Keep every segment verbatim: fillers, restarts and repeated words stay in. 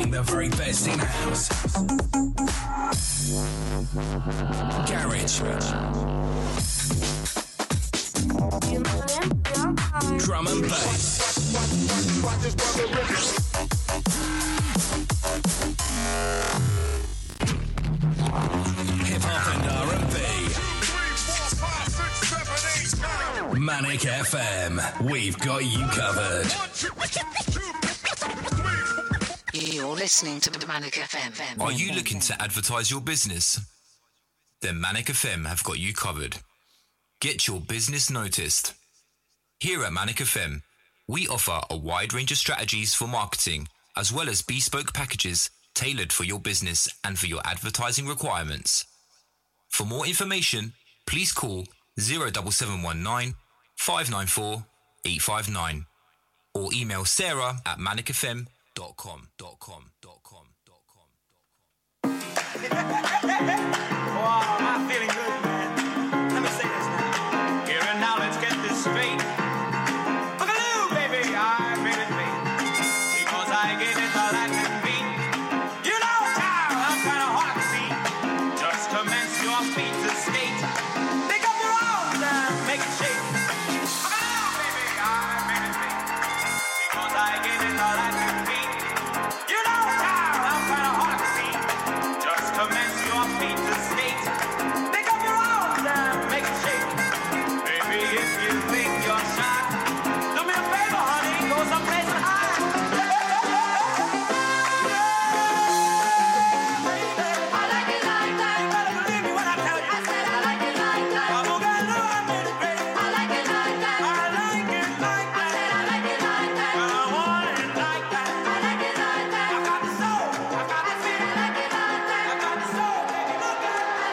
playing the very best in house, garage, drum and bass, hip hop and R and B. Manic F M, we've got you covered. You're listening to Manic F M. Are you looking to advertise your business? Then Manic F M have got you covered. Get your business noticed. Here at Manic F M, we offer a wide range of strategies for marketing, as well as bespoke packages tailored for your business and for your advertising requirements. For more information, please call zero seven seven one nine, five nine four, eight five nine or email Sarah at manic f m dot com. Dot com, dot com, dot com, dot com. Wow, I'm feeling good, man. Let me say this now. Here and now, let's get this straight. Boogaloo, baby, I made it late. Because I gave it all I can beat. You know, child, I'm kind of hard to see. Just commence your feet to skate. Pick up your arms and make it shake. Boogaloo, baby, I made it late. Because I gave it all I can beat. You know, child, I'm kind of hard to see. Just commence your feet to skate. Pick up your arms and make it shake. Baby, if you think you're shy, do me a favor, honey, go someplace and hide. I like it like that. You better believe me when I tell you. I said I like it like that. I'm gonna do it, baby, baby. I like it like that. I like it like that. I said I like it like that. I want it like that. I like it like that. I got the soul. I got the feeling. I like it like that. I got the soul, baby. Look at it.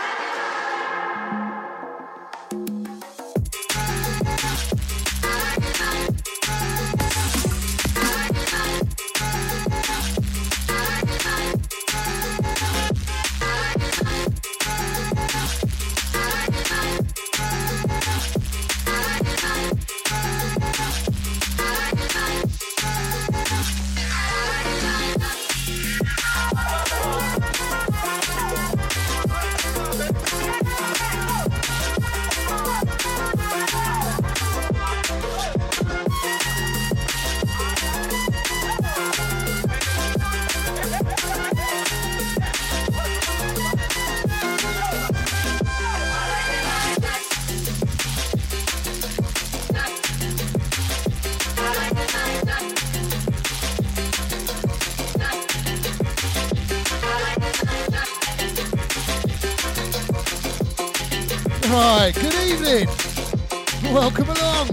Right, good evening. Welcome along.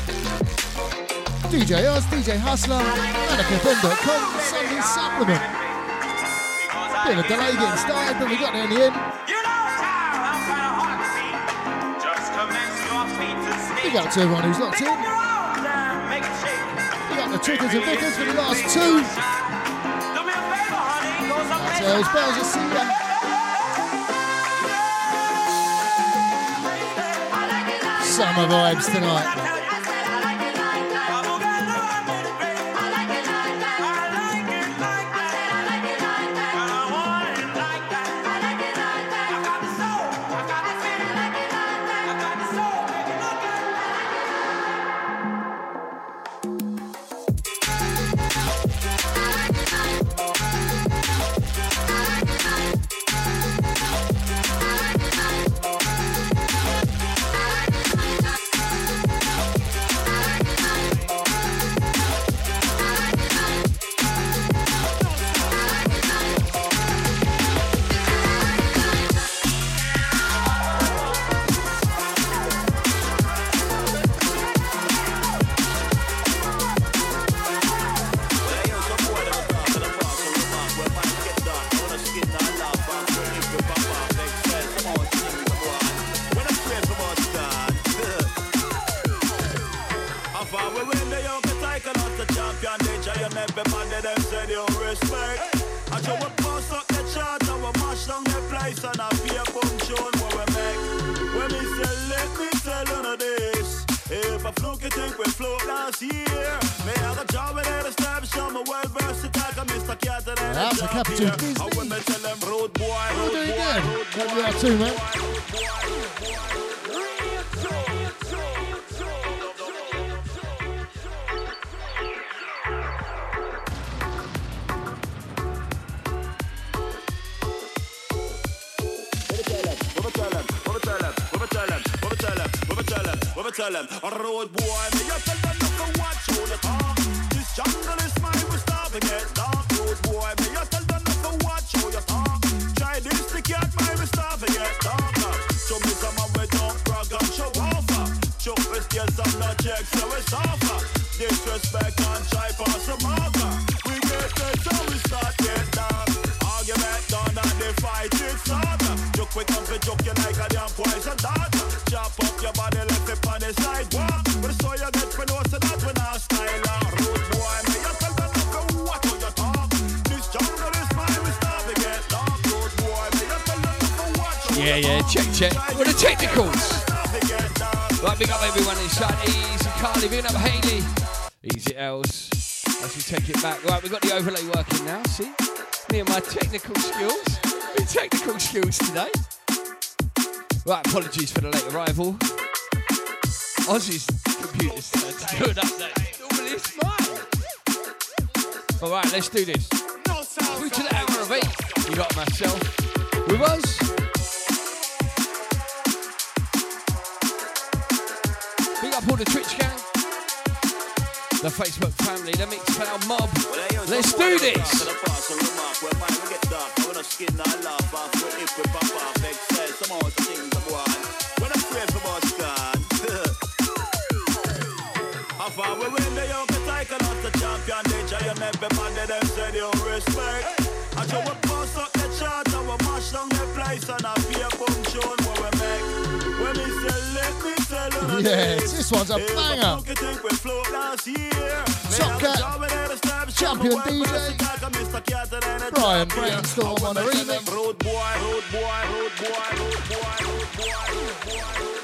D J Oz, D J Hustler, manic f m dot com, Sunday Supplement. Bit of a delay getting started, but we got there in the end. Big up to everyone who's locked in. Big up the Triggers and Vickers for the last two. That's Els Bells, I see ya. Summer vibes tonight. Last year, may I have a job with it, establish I'm a well versatile, I miss the cat that I Out to Capital Disney. You're doing good. Hope you are too, man. Tell them, a road boy, me you tell them not to watch who you talk. This jungle is mine, we start to get dark. Road boy, me you tell them not to watch who you talk. Try this, the cat, mine, we start to get darker. Show me some of we don't brag and show off. Chuck with tears and no checks, so we suffer. Disrespect and try for some marker. We get good, so we start get dark. Argument done and the fight is harder. You quick up and joke you like a damn poison dart. Chop up your body, left it on the sidewalk. But so you get for no, so that when I style out. Rude boy, me you tell them to go watch how you talk. This jungle is mine, we start to get dark. Rude boy, me you tell them to go watch how Yeah, yeah, check, check. What are the technicals? Right, big up everyone inside. Easy Carly, big up Hayley. Easy Els. As we take it back. Right, we've got the overlay working now, see? Me and my technical skills. My technical skills today. Right, apologies for the late arrival. Ozzy's computer's turned to do an update. Normally it's fine. All right, let's do this. Through to the hour of eight. You got myself with us. Big up all the Twitch gang. The Facebook family, the Mixcloud mob. Let's do this. Yes, this one's a banger. Top Cat, champion D J, Brian Brainstorm on the remix. Road boy, road boy, road boy, road boy, road boy, road boy.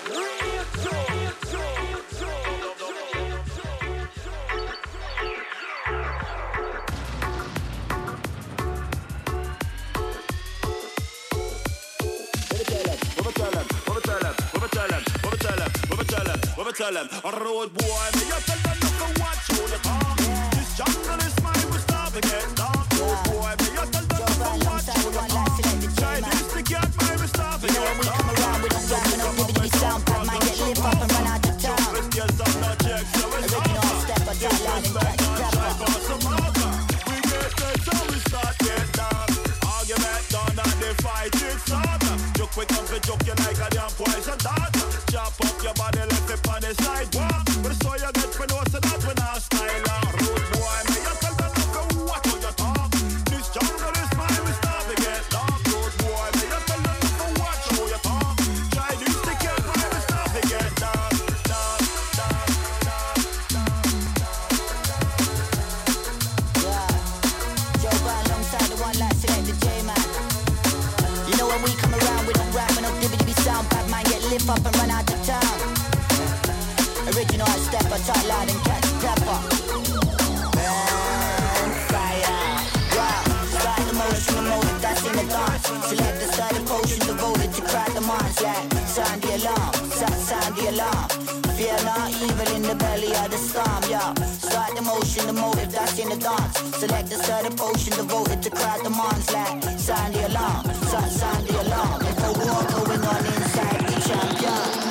Tell them, a road boy, me you tell them not to watch who you talk. This jungle is mine, we start to get dark. Road boy, me you tell them not to watch who you talk. Try this, the cat, mine, we start to get dark. You know when we come around, we don't rap, we don't give it to sound. Bad mind get lit up and run out the town. Original step, I try loud and catch rapper. We get good, so we start get dark. Argument done and the fight is harder. You quick up and joke you like a damn poison dart. Chop up your body, left it on the sidewalk. But so you get for no, so that when I style out. Rude boy, me you tell them to go watch how you talk. This jungle is mine, we start to get dark. Rude boy, me you tell them to go watch how you talk. Try this, the cat, mine, we start to get dark. Dark, dark, dark, dark. Yeah, Joe Brown alongside the one like select the J-Man. You know when we come around, we don't rap, we don't give it to be sound. Bad mind get lift up and run out the town. Original step, I talk loud and catch pepper. Burn fire. Wow, start the motion, the motive that's in the dance. Select the starting potion, devoted to cry the minds like sound the alarm, sound the alarm. Fear not evil in the belly of the storm, yeah. Start the motion, the motive that's in the dance. Select the starting potion, devoted to cry the minds like sound the alarm, sound the alarm. If a war going on inside the champion.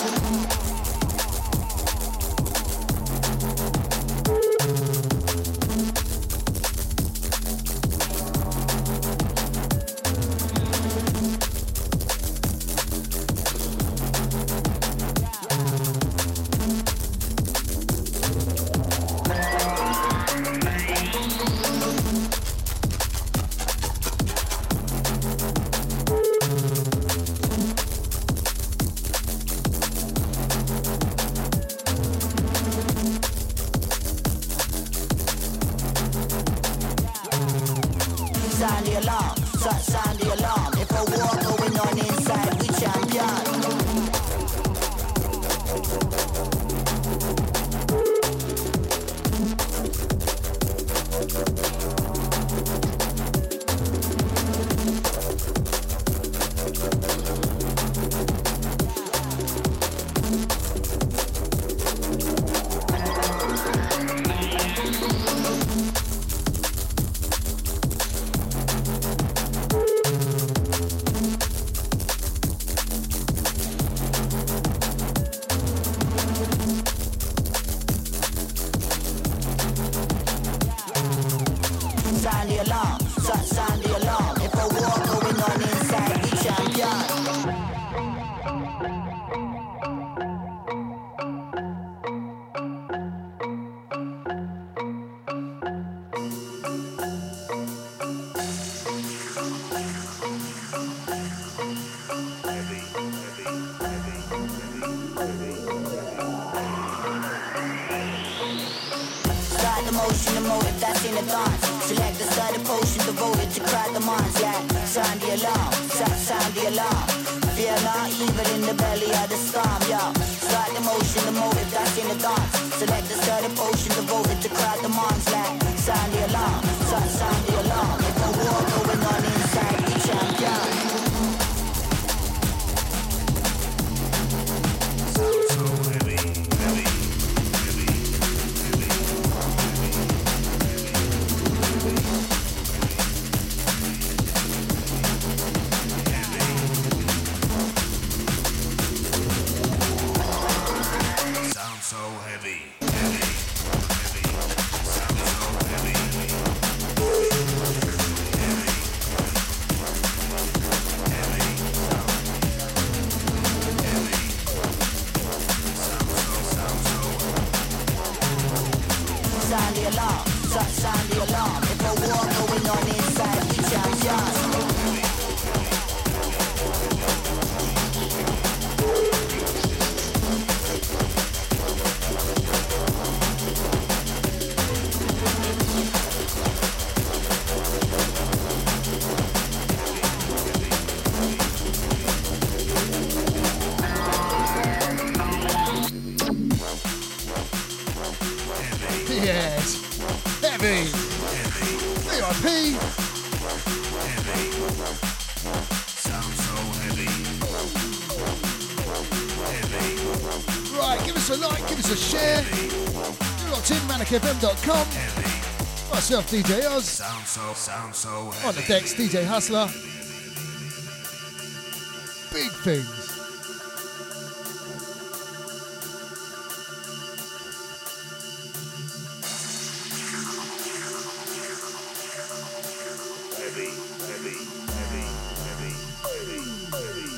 Sound the alarm, sound the alarm. If a war going on inside, we champion. sound the alarm, sound, sound the alarm. If a war going on inside the champion. Select the starter potion devoted to cry the minds. Yeah, sound the alarm, sound, sound the alarm. Fear not evil in the belly of the storm. Yeah, start the motion, the motive that's in the dance. Select the starter potion devoted to cry the minds. Yeah, sound the alarm, sound, sound the alarm. If a war going on inside the champion. F M dot com. Myself, D J Oz. Sound so, sound so on the decks, D J Hustler. Big things. Heavy, heavy, heavy, heavy, heavy, heavy.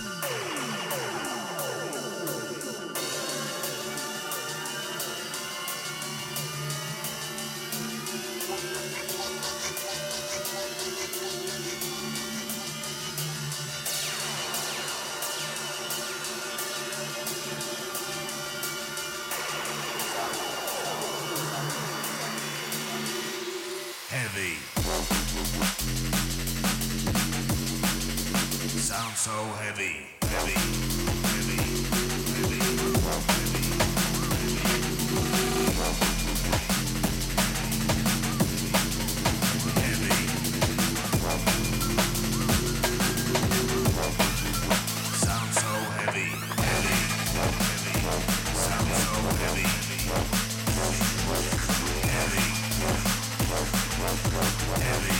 Heavy. Sound so heavy, heavy, heavy, heavy, heavy, heavy. Sound so heavy, heavy, heavy. Sound so heavy, heavy, heavy.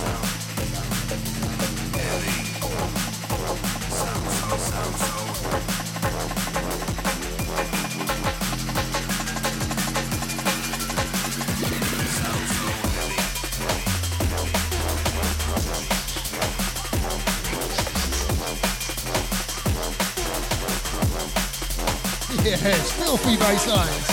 Heavy. Sound so, sound so. Sound so heavy. Yes, filthy bass lines.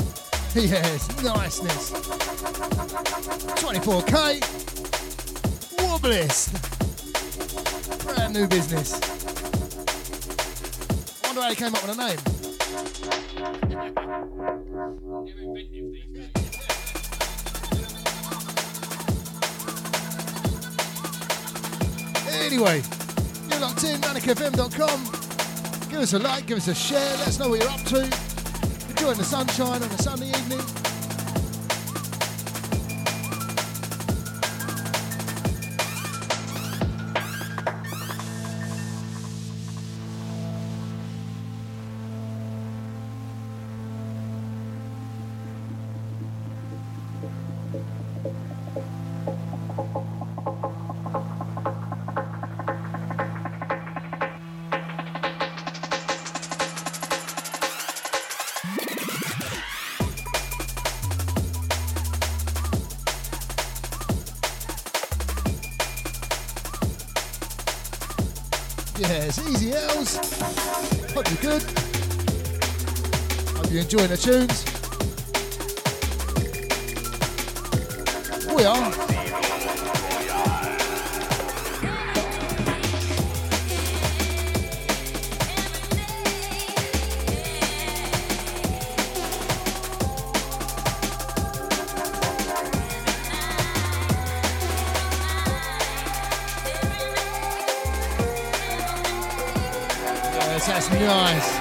Yes, niceness. twenty-four K. Formalist. Brand new business. Wonder how he came up with a name. Anyway, you're locked in, manic f m dot com. Give us a like, give us a share, let us know what you're up to. Enjoying the sunshine on a Sunday evening. Yes, easy L's. Hope you're good. Hope you're enjoying the tunes. We are. That's nice.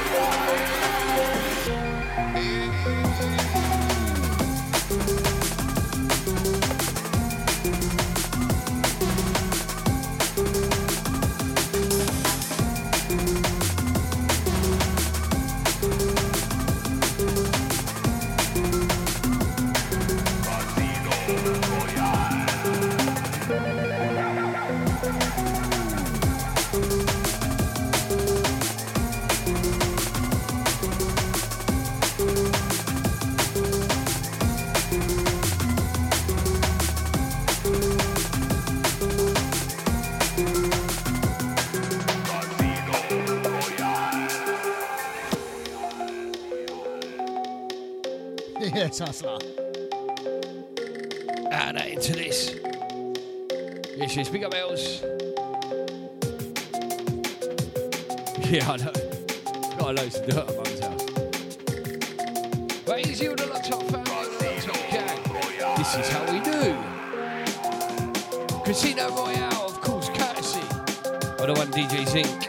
Yes, hustler. Add that into this. Yes, yes, big up Els. Yeah, I know. Got loads to do at Mum's house. But easy with the laptop family and the laptop gang. This is how we do. Casino Royale, of course, courtesy of the one D J Zinc.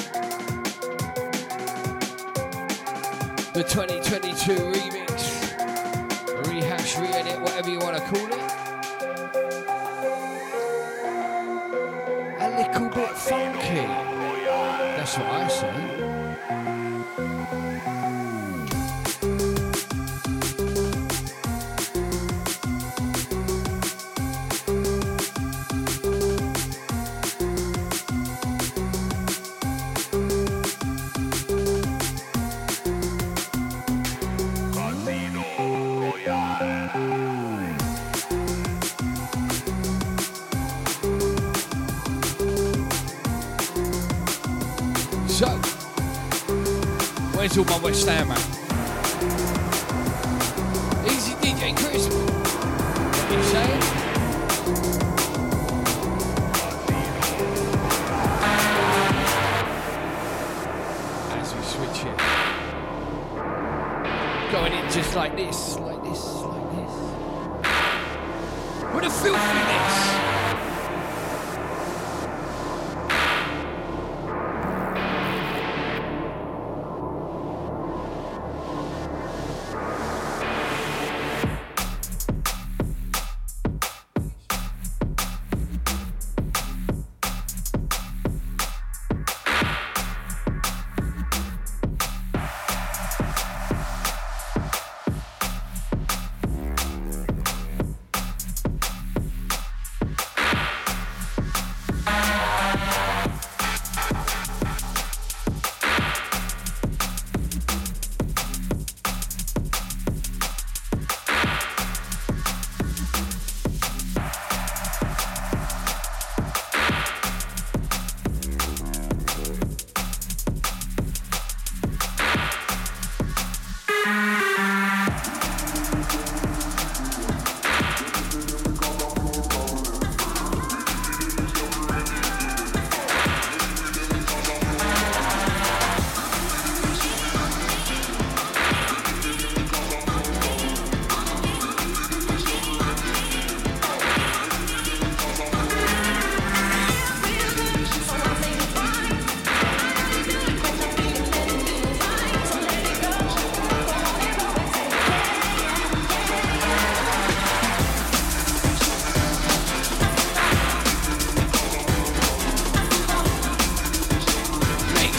The twenty twenty-two remix. Rehash, re-edit, whatever you want to call it. A little bit funky. That's what I say. So, where's all my West Ham at? Easy D J Crisp. What are you saying? As we switch it. Going in just like this, like this, like this. With a filthiness.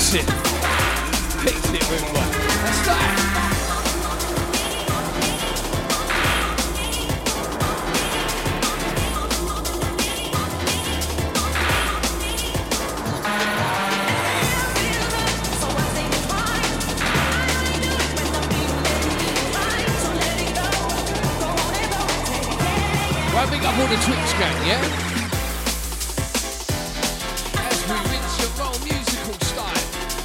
That's it. Fix it, Rude Boy. That's that. Right, big up all the Twix gang, yeah? As we rinse your roll musical style.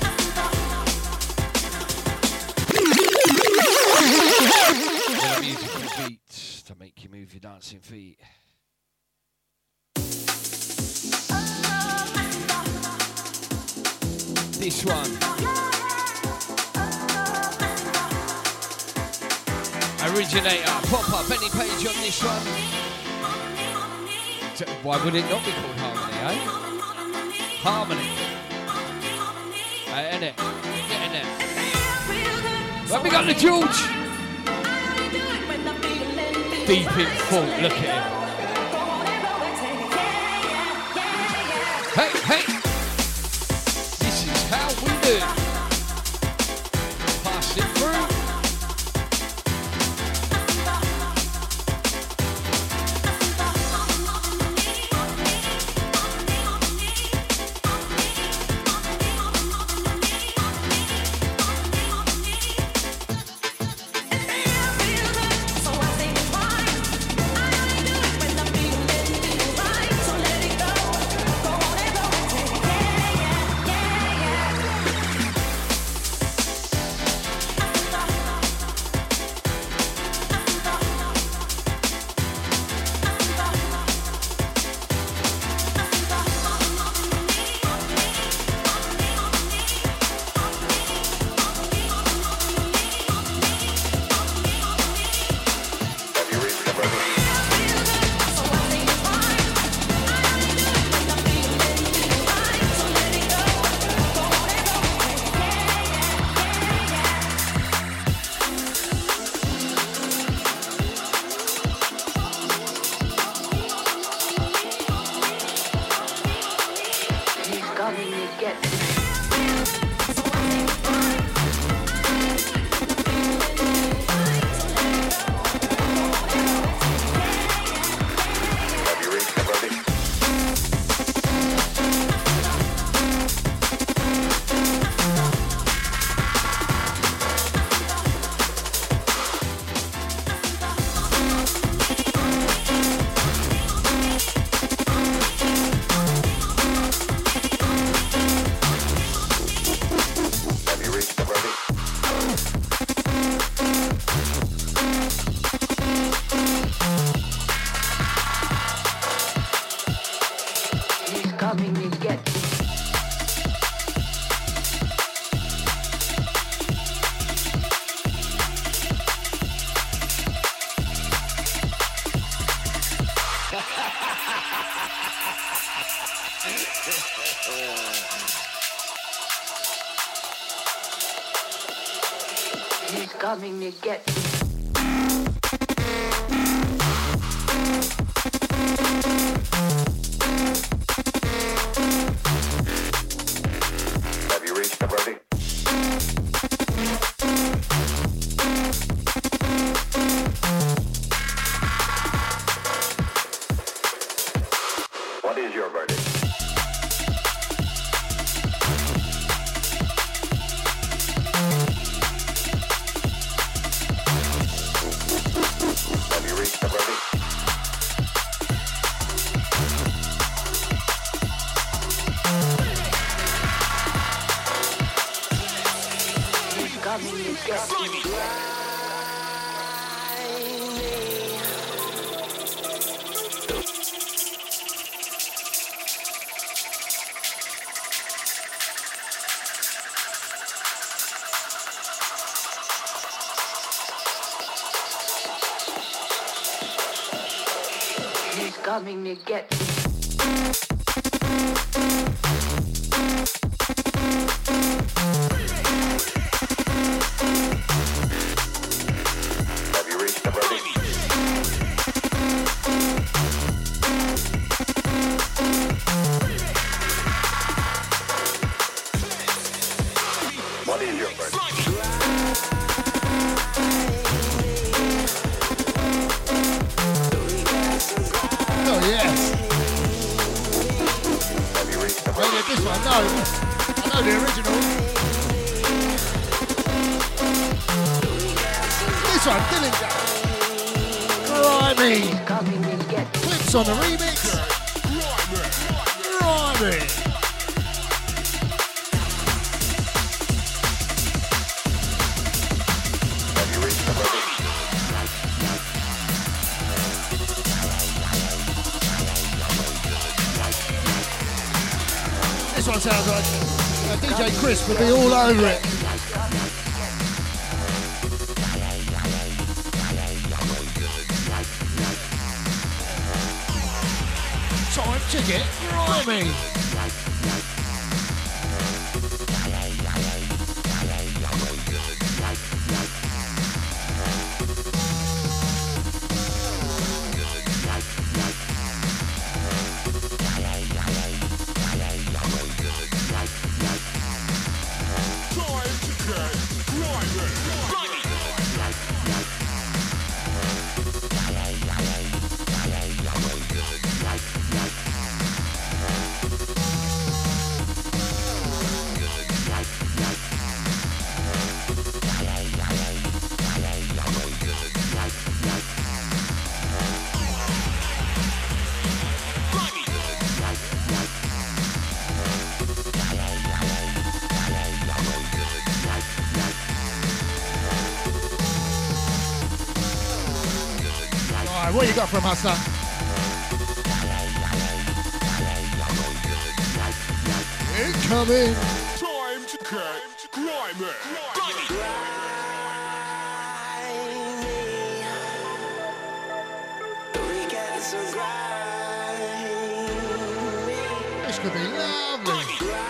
Little musical beats to make you move your dancing feet. This one. Originator, pop up any page on this one. Why would it not be called Harmony, eh? Harmony. Hey, innit? Get in there. Where we got the George? Deep in thought, look at him. Hey, hey! This is how we do. Pass it through. He's coming to get me. Have you reached the ready? What is your verdict? Have you reached the verdict? He's coming to get me. He's coming to get me. Have you reached the verdict? This one, no. I know the original. This one, Dillinger. Grimy. Clips on the remix. Grimy. This one sounds like uh, D J Chris would be all over it. Time to get grimy. What you got from Hustler? Incoming. Time to get grimy. This could be lovely.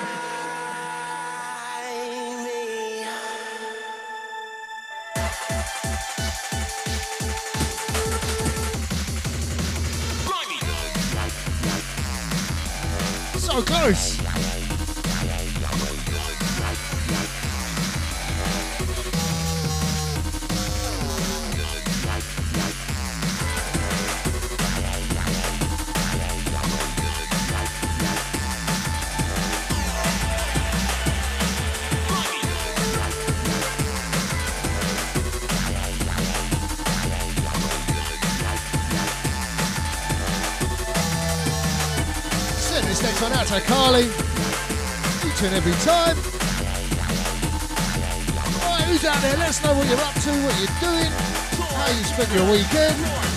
So close. Send this next one out to Carly. Each and every time. Alright, who's out there? Let us know what you're up to, what you're doing, how you spent your weekend.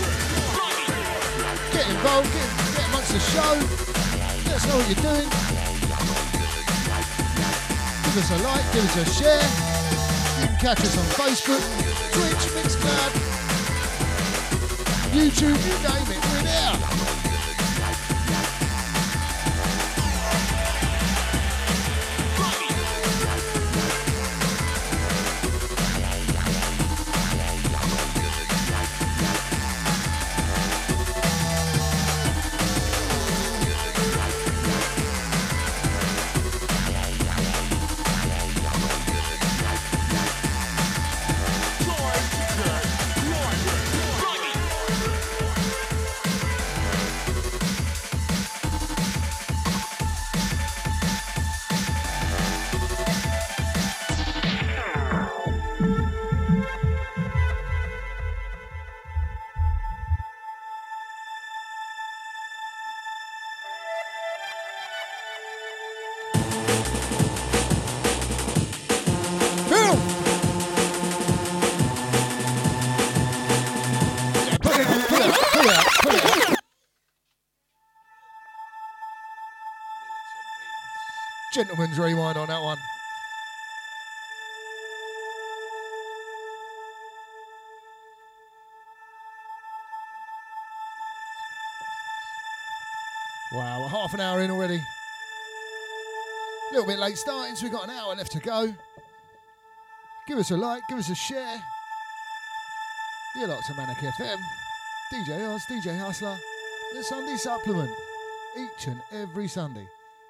Get involved, get, get amongst the show. Let us know what you're doing. Give us a like, give us a share. You can catch us on Facebook, Twitch, Mixcloud, YouTube, you name it, we're there. Gentleman's rewind on that one. Wow, we're half an hour in already. A little bit late starting, so we've got an hour left to go. Give us a like, give us a share. You're locked to Manic F M. D J Oz, D J Hustler. The Sunday Supplement. Each and every Sunday.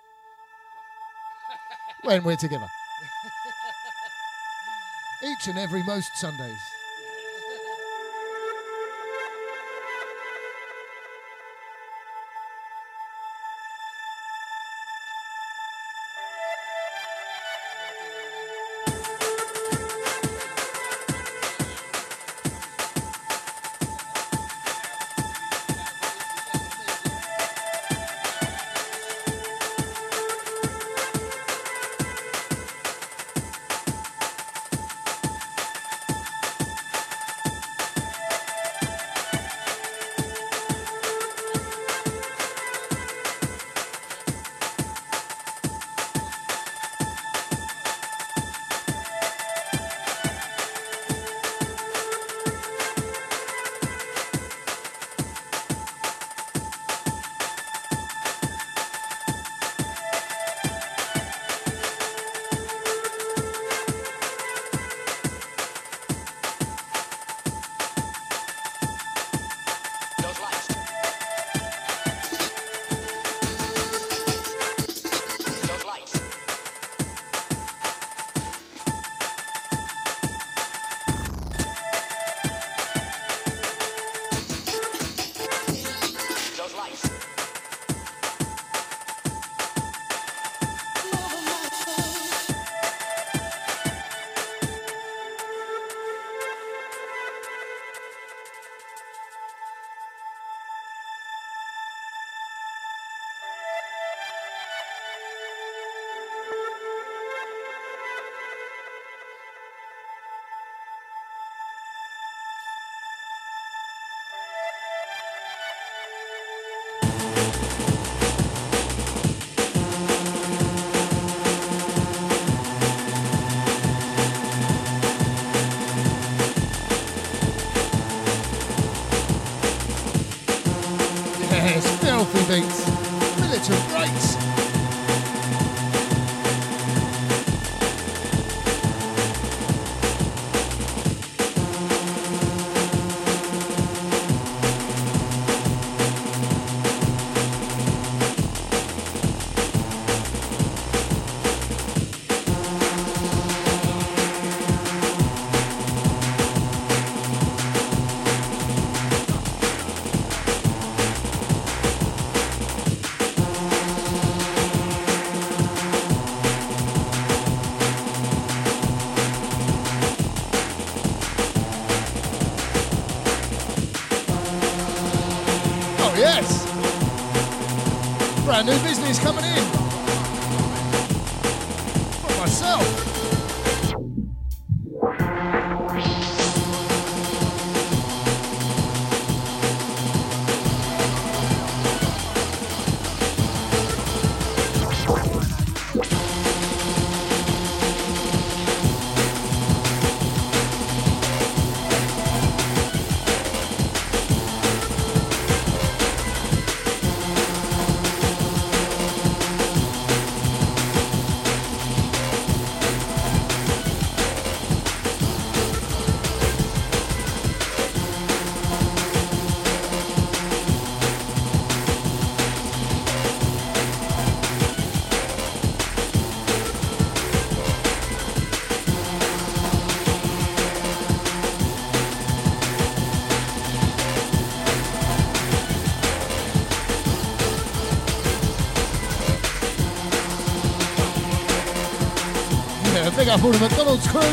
When we're together. Each and every most Sundays. Yes, filthy beats. Militant breaks. Brand new business coming in for myself. Big up all the McDonald's crew.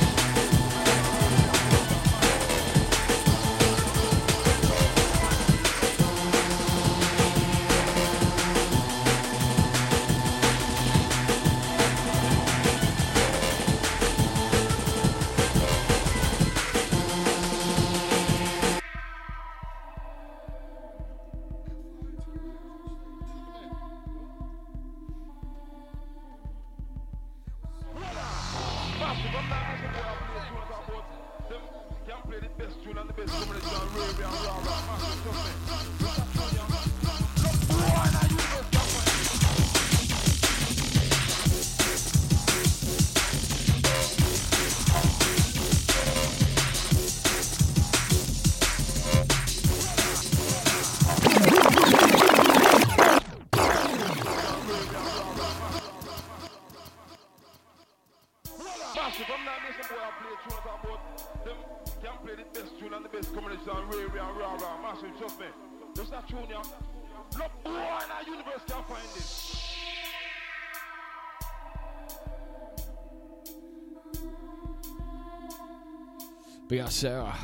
Big up Sarah.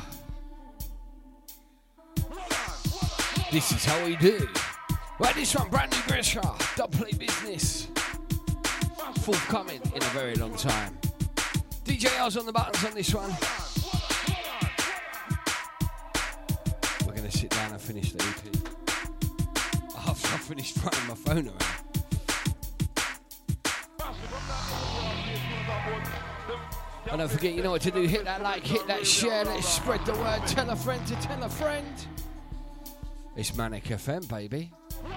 This is how we do. Right, this one, brand new pressure. Double play business. Forthcoming in a very long time. D J R's on the buttons on this one. We're going to sit down and finish the E P. After I finished running my phone around. And don't forget, you know what to do. Hit that like, hit that share, let's spread the word. Tell a friend to tell a friend. It's Manic F M, baby.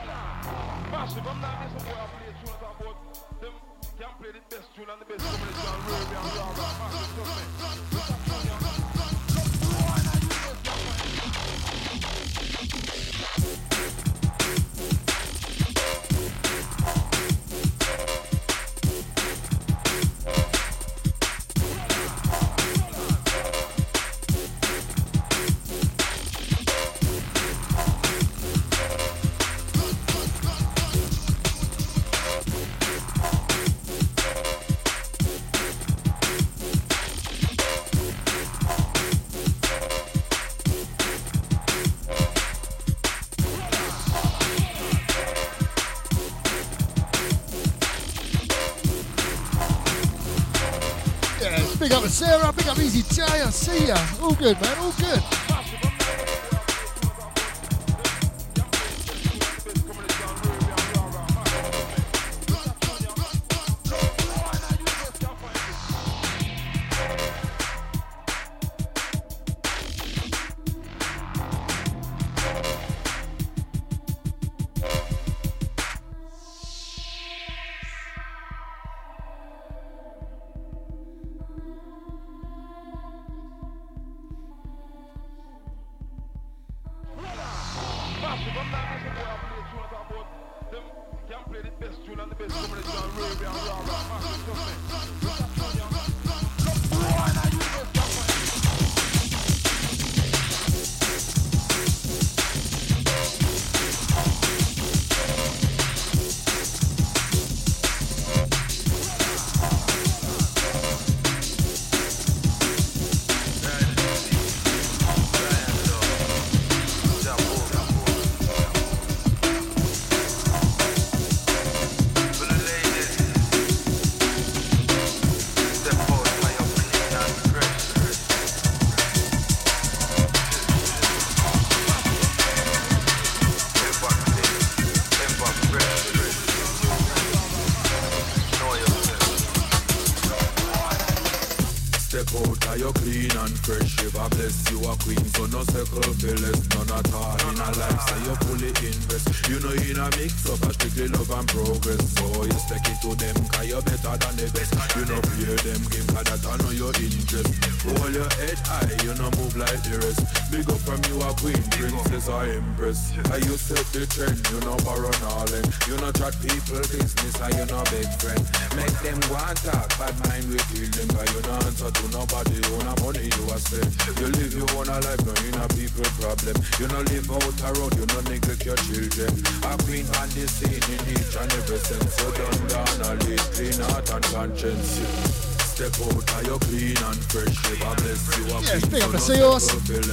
Big up to Sarah, big up Easy J, I see ya. All good, man, all good. I you set the trend, you know borrow knowledge. You know chat people business, and you know big friend. Make them want talk, bad mind we kill them. Cause you no answer to nobody, you no money you a spend. You live your own life, no you no people problem. You no live out a road, you no neglect your children. A queen on the scene in each and every sense. So don't down a lead, clean heart and conscience. Step out, are you clean and fresh? God bless you. Yes, big up to see us.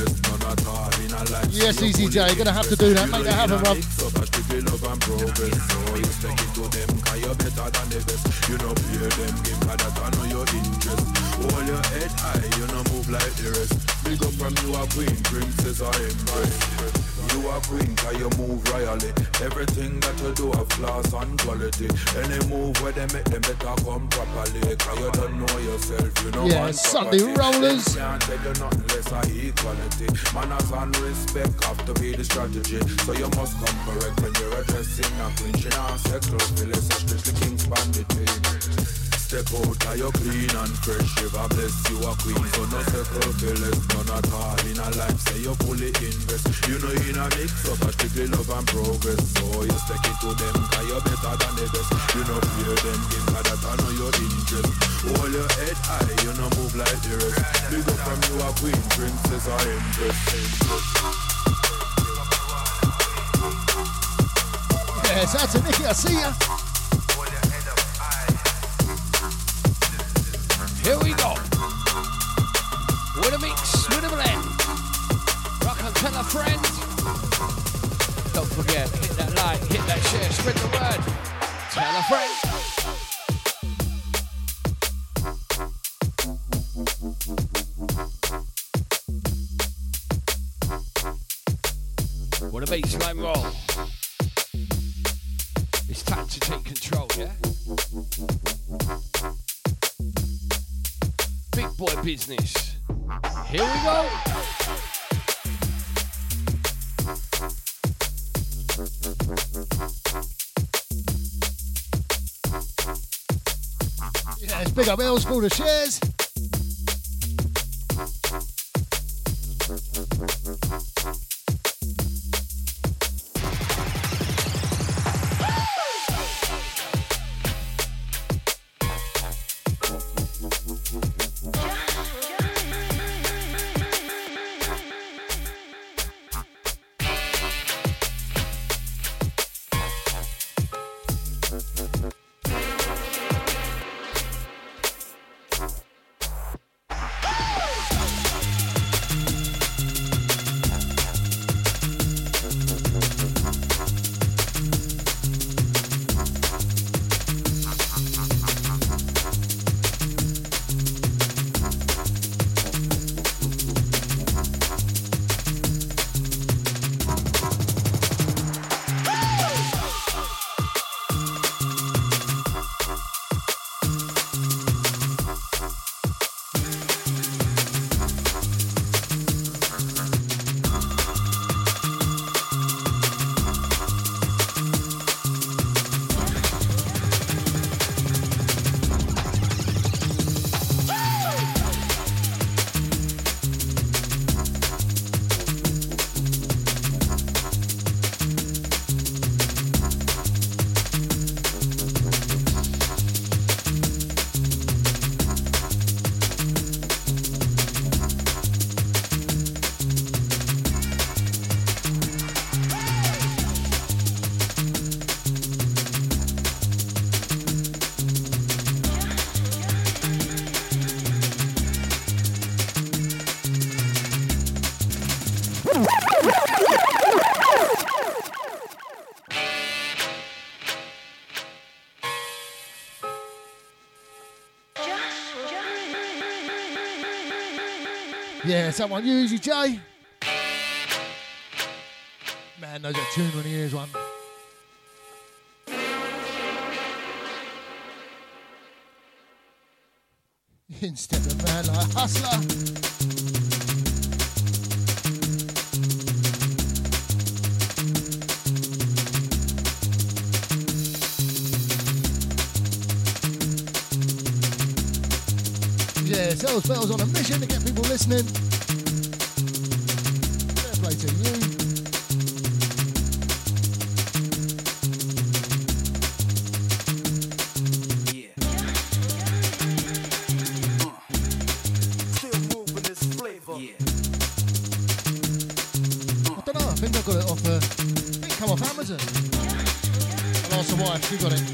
Yes, Easy J, you're gonna have to do that. Make that happen, Rob. You know, fear them, give God that I know your interest. Hold your head high, you know, move like the rest. Big up from you a queen, princess or empress. You a queen, cause you move royally. Everything that you do a class and quality. Any move where they make them better come properly. Cause you don't know yourself, you know. Yeah, Sunday rollers. Can't tell you nothing less of equality. Manners and respect have to be the strategy. So you must come correct when you're addressing a queen. She not circle, feel it's a strictly king's bandit. Step out, are you clean and fresh? God bless you a queen, so no circle, feel less, none at all. In a life, say you fully invest. You know in a mix up, a strictly love and progress. So you stick it to them, cause you're better than the best. You know fear them, give God that I know your interest. Hold your head high, you know move like the rest. Big up from you a queen, princess or empress. Yes, that's a Nicky, I see ya. Here we go. With a mix, with a blend. Rock and tell a friend. Don't forget, hit that like, hit that share, spread the word. Tell a friend. What a baseline roll. It's time to take control, yeah? Big boy business. Here we go. Yes, big up Els for the shares. Yeah, someone use you, Jay. Man knows a tune when he hears one. Instead of man like a hustler. Yeah, Sales Bells on a mission to get people listening. Fair play to you. I don't know, I think I got it off, uh, I think it come off Amazon. And asked the wife, she got it.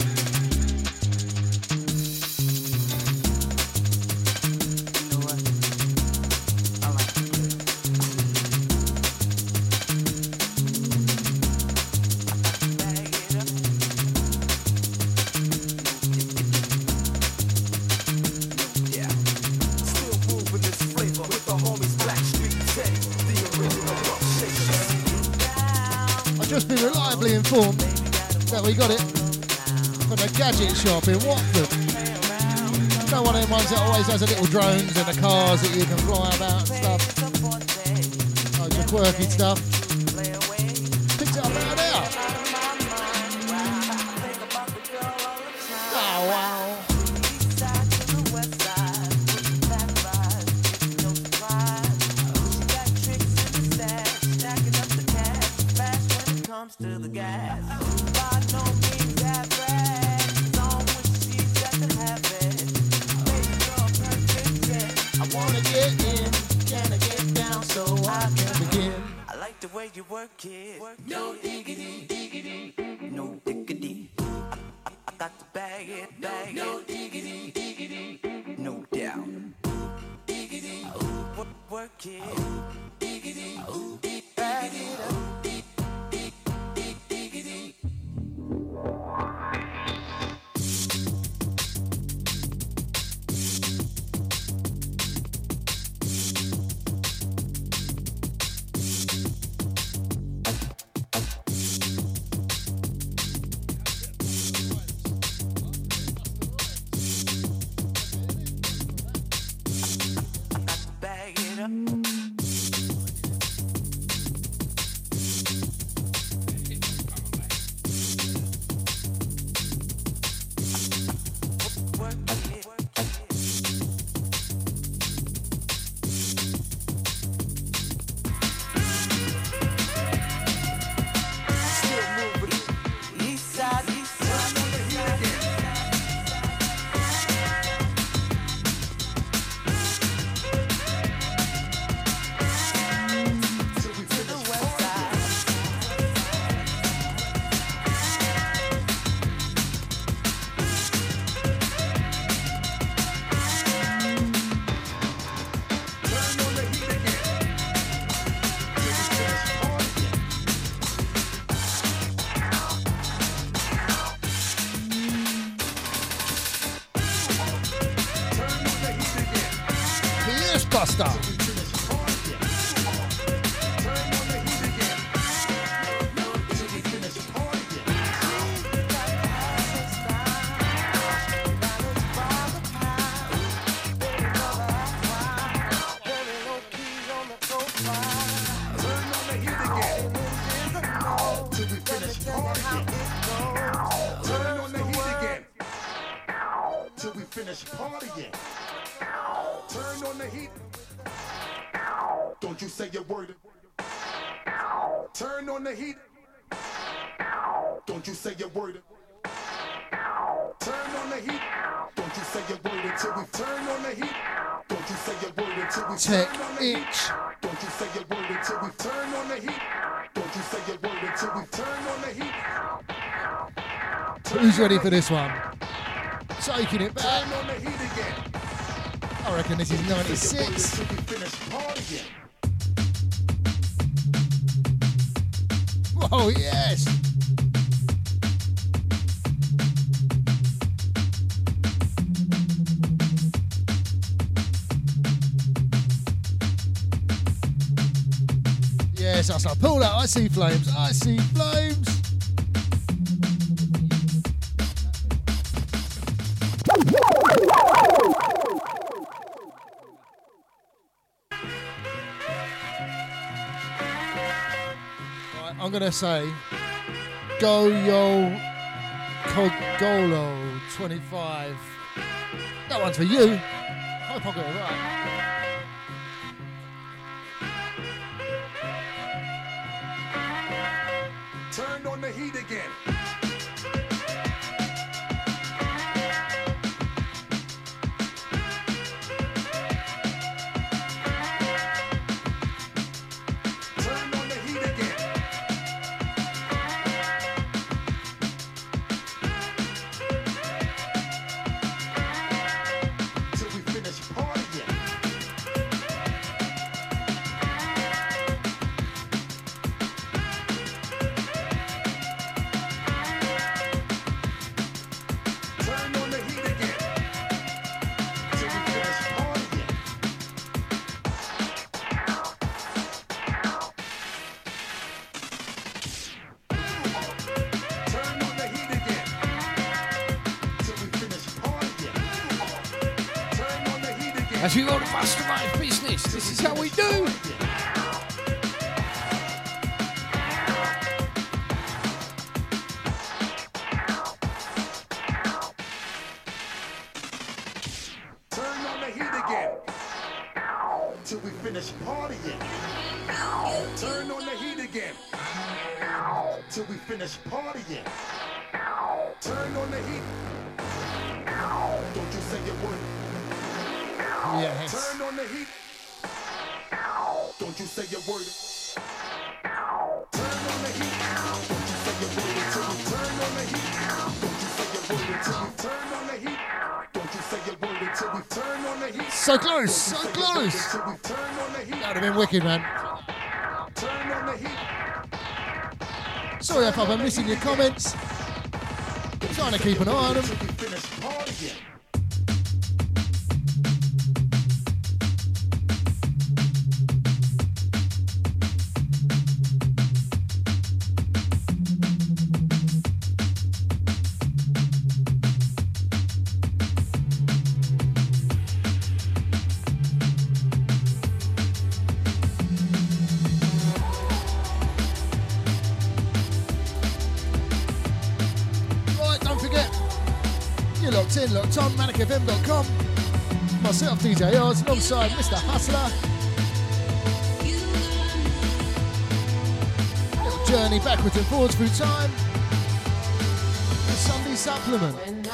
Just been reliably informed that we got it from the gadget shop in Watford. You know, one of them ones that always has the little drones and the cars that you can fly about and stuff. Loads of quirky stuff. Picked it up out there. Oh, wow. To the gas. By no means that bad. It's on when she's got to have it. Baby, you're perfect, yeah. I wanna get in. Can I get down so I can begin? I like the way you work it. No diggity, diggity, no diggity. I, I, I got to bag it, bag no, it. No diggity, diggity, no doubt. Diggity, oh, work, work it. Oh, diggity, oh, bag it up. Buster. Don't you say a word. Turn on the heat. Don't you say a word. Turn on the heat. Don't you say a word until we turn on the heat. Don't you say a word until we Tech turn on the heat. Inch. Don't you say a word until we turn on the heat. Don't you say a word until we turn on the heat. Who's ready for this one? Taking it back. Turn on the heat again. I reckon this is ninety-six. Oh yes. Yes, I said, pull out. I see flames. I see flames. Right, I'm gonna say, go yo, Cogolo twenty-five. That one's for you. I hope I got it right. Turn on the heat again. Turn on the heat again. Till we finish partying. Turn on the heat again. Till we finish partying. Turn on the heat again. Till we finish partying. Turn on the heat again. As we roll the mastermind business, this is how we do. Turn on the heat again. Till we finish partying. Turn on the heat again. Till we finish partying. Turn on the heat. Don't you say a word. Yes. Turn on the heat. Don't you say a word. Turn on the heat. Don't you say a word until we turn on the heat. Don't you say a word until we turn on the heat. Don't you say a word until we turn on the heat. So close, so close. Until we turn on the heat. That would have been wicked, man. Turn on the heat. Sorry if I've been missing your comments. Trying to keep an eye on them. Till we finish partying. Right, don't forget, you're locked in, locked on, manic f m dot com. Myself, D J Oz, alongside Mister Hustler. Little journey backwards and forwards through time. The Sunday supplement.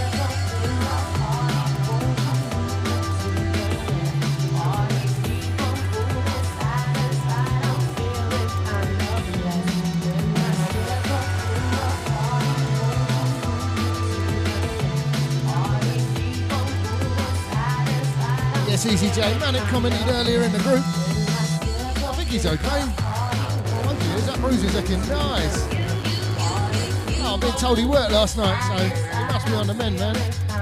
Yes, Easy J. Manic commented earlier in the group. I think he's okay. Thank you. That bruiser's looking nice. Oh, I've been told he worked last night, so he must be on the mend, man.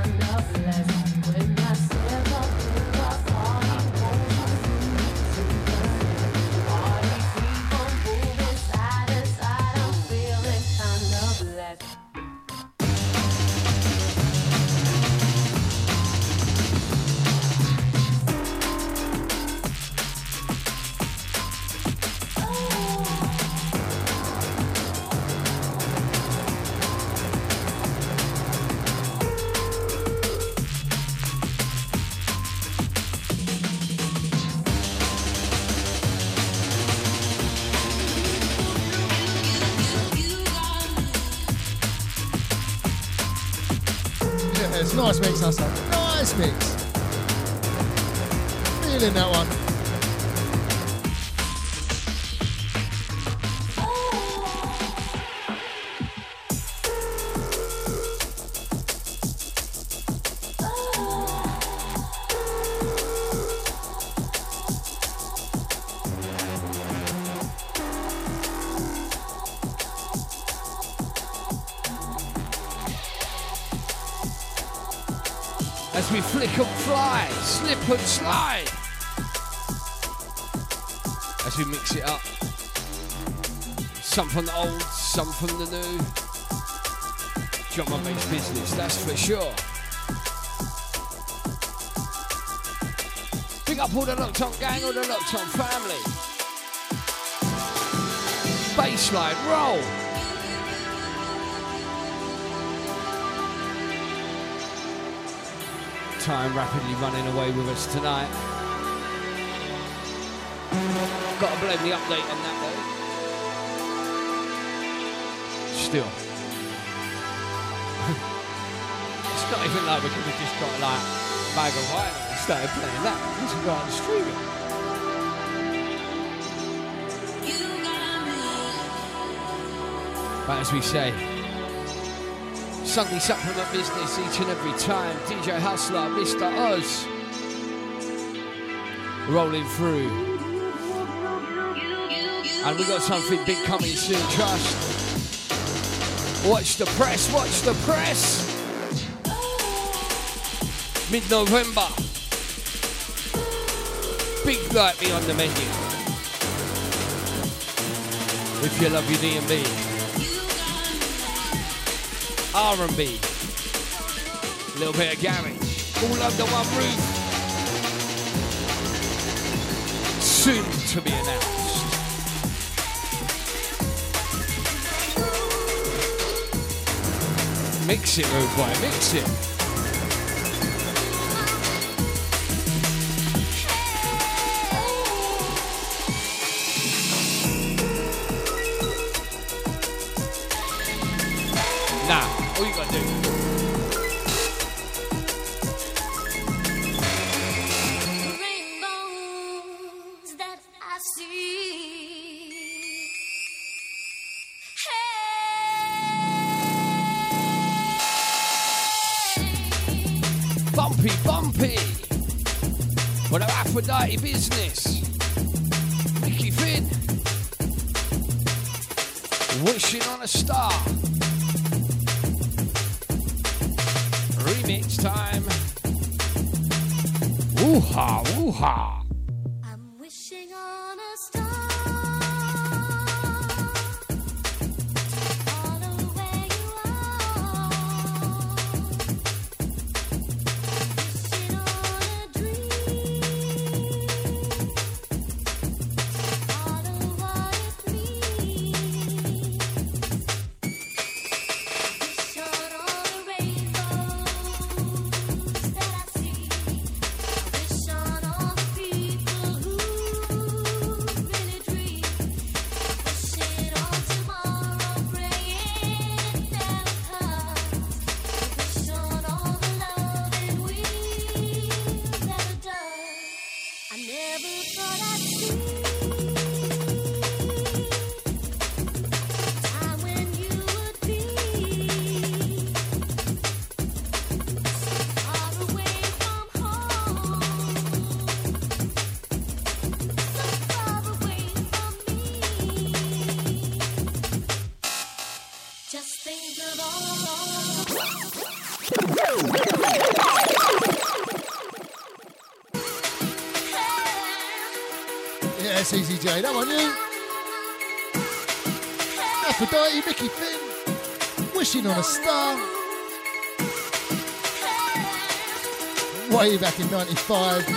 Yes, nice mix, Hustler. Nice mix. Feeling that one. As we flick and fly, slip and slide. As we mix it up. Some from the old, some from the new. Drum and bass business, that's for sure. Big up all the Locked On gang, all the Locked On family. Bassline, roll. Time rapidly running away with us tonight. Gotta blame the update on that though. Still. It's not even like we could have just got like a bag of wine and started playing that. We should go out and stream it. But as we say, Sunday supplement business each and every time. D J Hustler, Mister Oz, rolling through. And we got something big coming soon, trust. Watch the press, watch the press. Mid-November. Big night be on the menu. If you love your D and B. R and B. A little bit of garage. All under one roof. Soon to be announced. Mix it, rude boy, mix it. Nah, all you gotta do. Rainbows that I see. Bumpy, bumpy. What an Aphrodite business. Mickey Finn. Wishing on a star. Remix time. Woo-ha, woo-ha. I'm wishing on a star. Follow where you are. Wishing on a dream. Follow what it means. Wish on all the rainbows that I see. I wish on all the people who really dream. Wishing on tomorrow, praying it never comes. Wish on all the love that we've never done. I never thought I'd see time when you would be far away from home, so far away from me. Just think of Yeah, it's Easy J. That one, you. Aphrodite, Mickey Finn. Wishing on a star. Way back in ninety-five.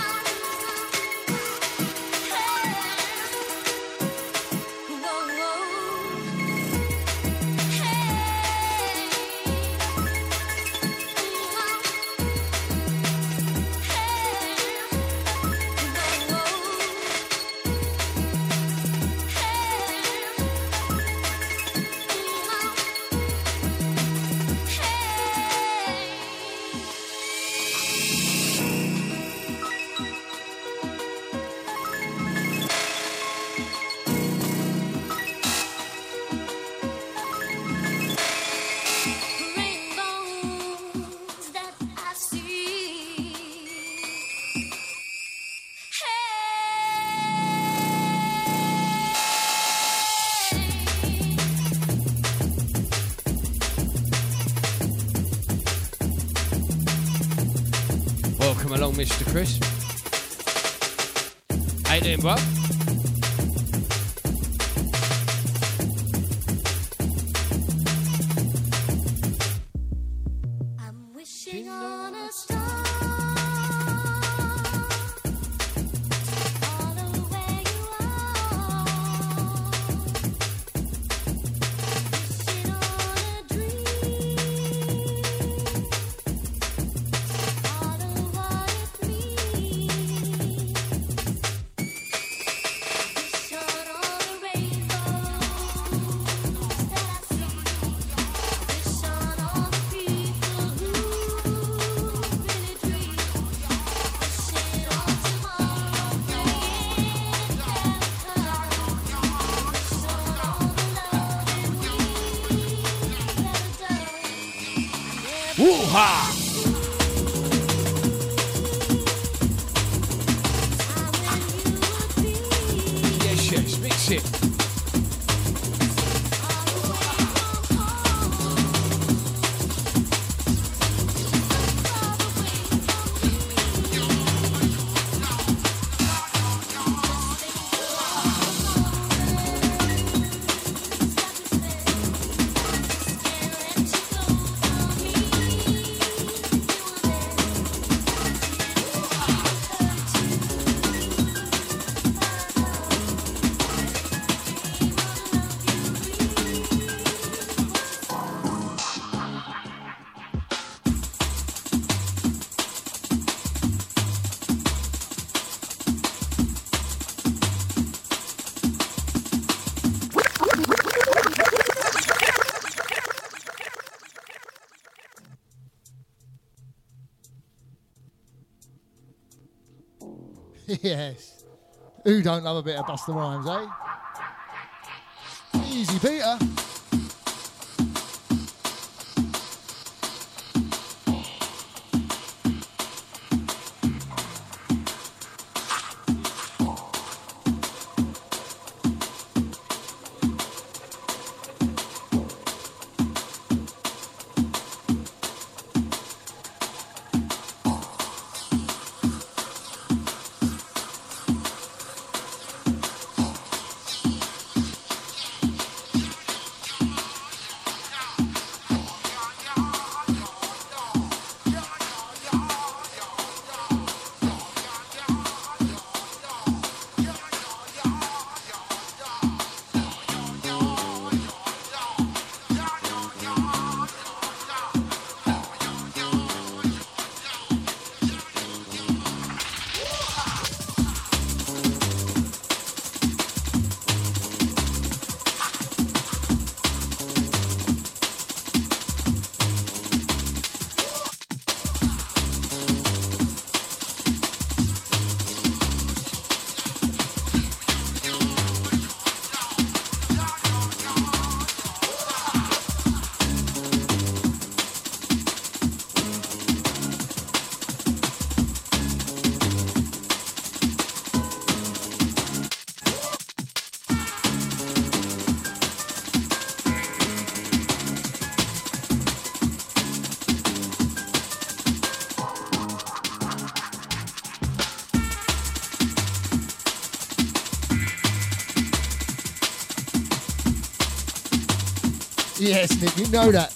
rainbows that I see. Welcome along, Mister Chris. How you doing, bro? Wishing on a star. Follow where you are. Wishing on a dream. Follow what it means. Wish on all the rainbows that I see. Wish on all the people who really dream. Wishing on tomorrow, praying that'll come. Wish on all the love and we that'll done. Woo-ha! Yes, yes, mix it. Yes. Who don't love a bit of Busta Rhymes, eh? Easy, Peter. Yes, Nick, you know that.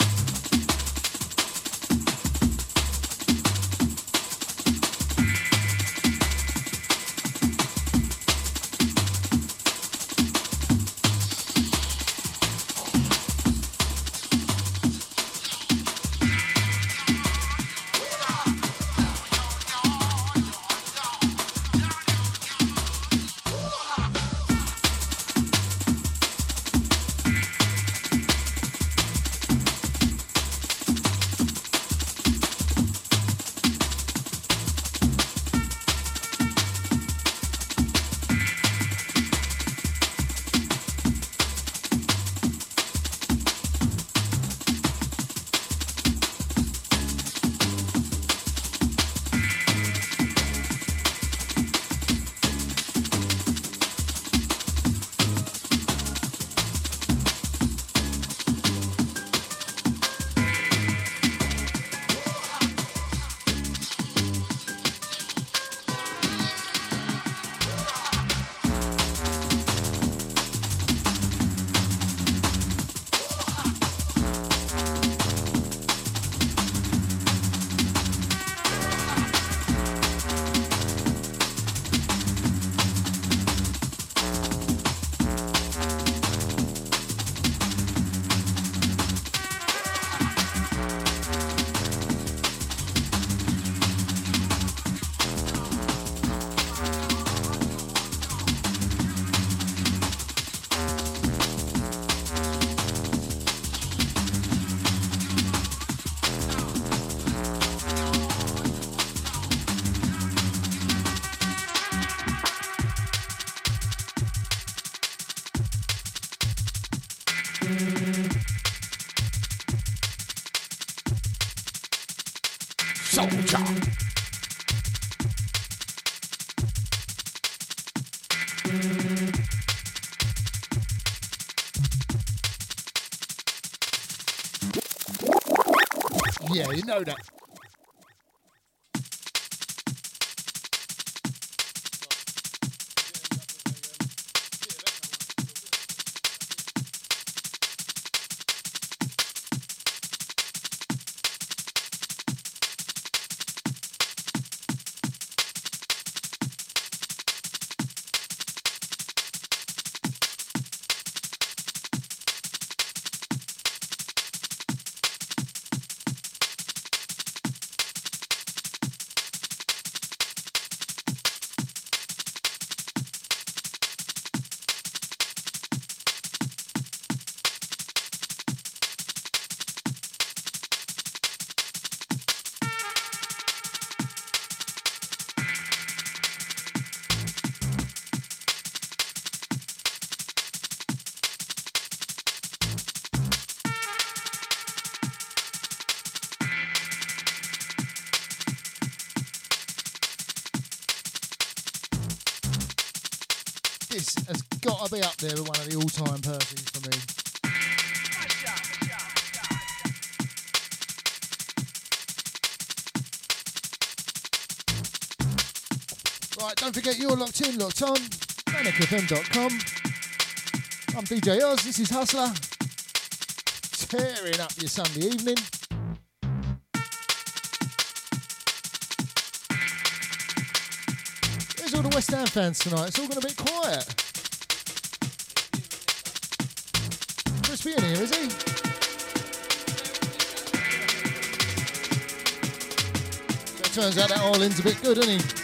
soldier. Yeah, you know that. This has got to be up there with one of the all-time Persies for me. Right, don't forget you're locked in, locked on, manic f m dot com. I'm D J Oz, this is Hustler, tearing up your Sunday evening. All the West Ham fans tonight, it's all going to be quiet. Crispy in here, is he? So it turns out that Ireland's a bit good, isn't he?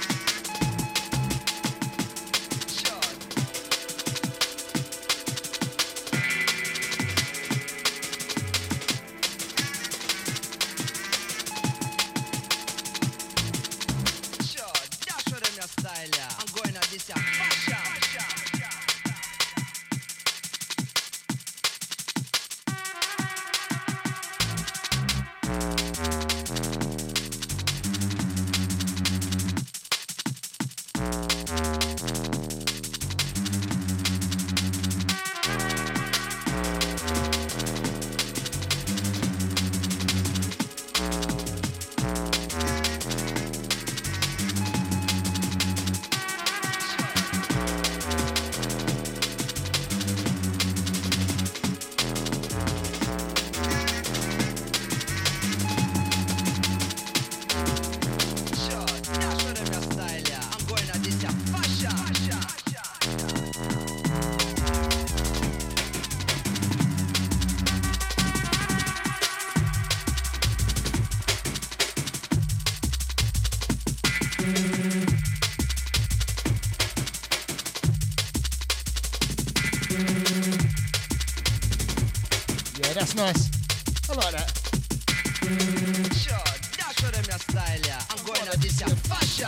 That's nice. I like that. Sure, that's show them your style, yeah. I'm going at this your fashion.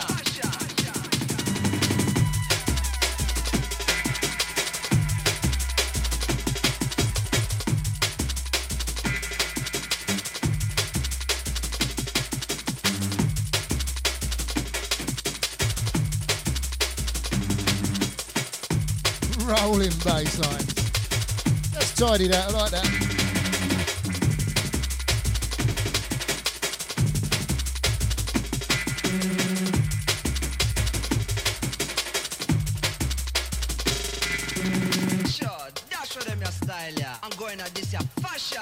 Rolling bass lines. That's tidy that, I like that. I'm going at this your fashion.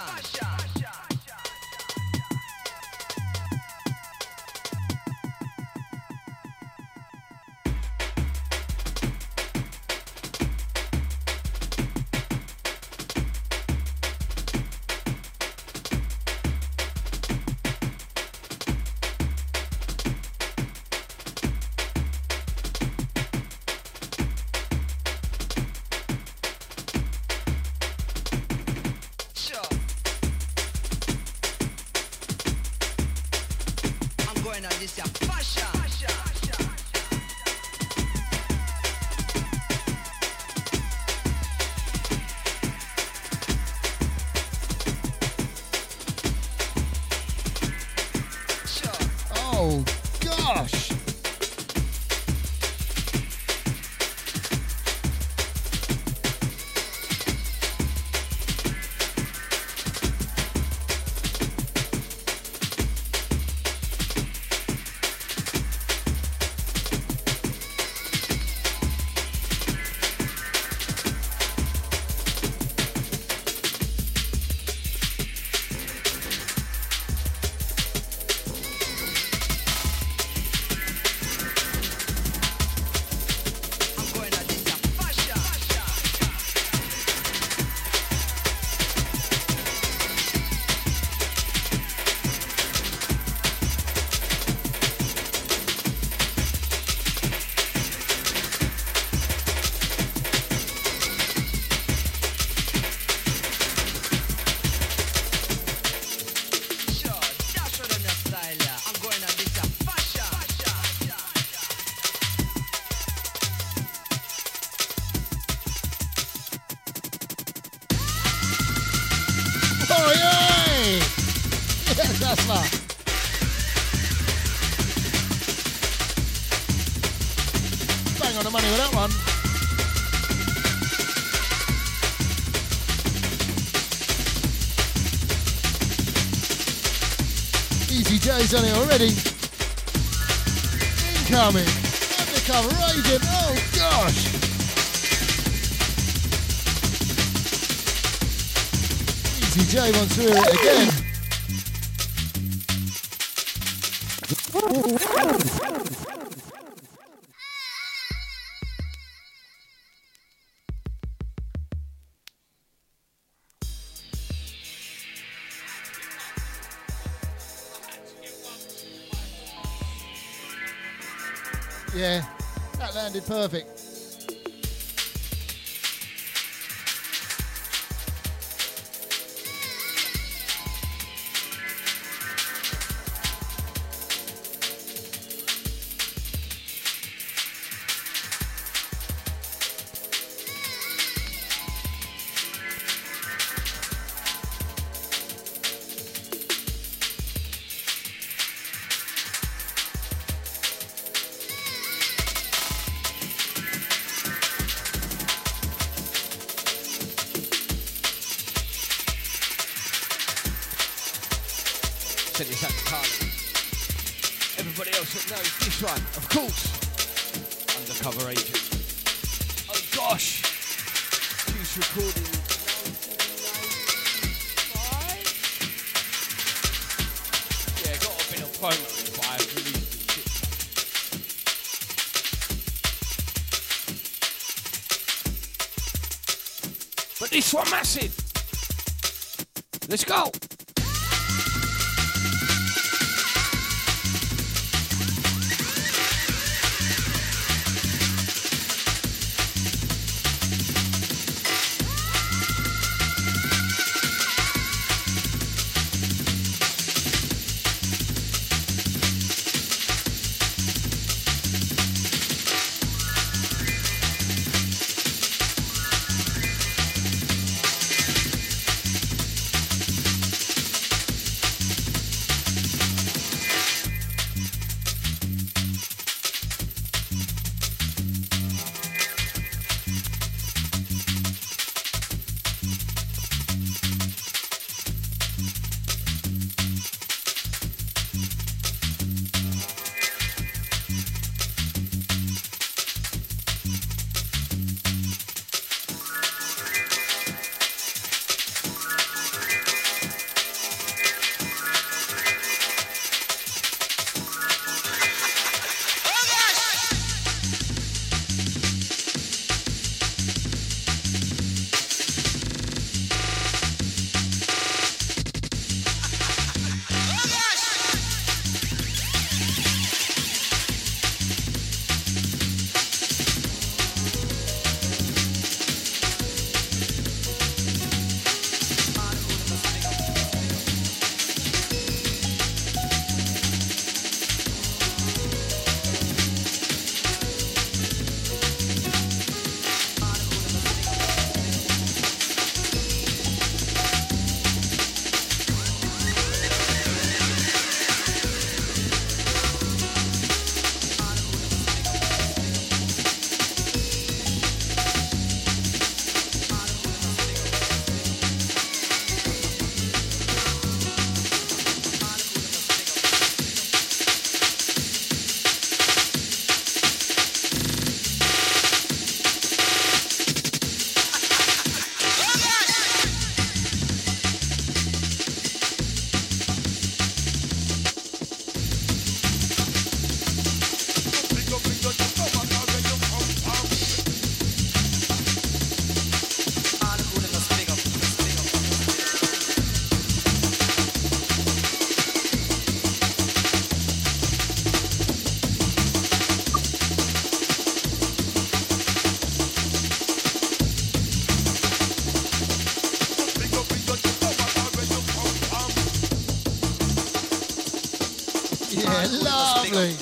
Oh, gosh. Oh, yay! Yes, that's that. Bang on the money with that one. Easy J's on it already. Incoming. Undercover agent. Oh, gosh. Easy J wants to hear it again. Yeah, that landed perfect. Send this out to Carla. Everybody else that knows this one, of course. Undercover agent. Oh gosh. Juice recording in nineteen ninety-five. Yeah, got a bit of promo if I have released this shit. But this one massive. Let's go. Yeah, lovely.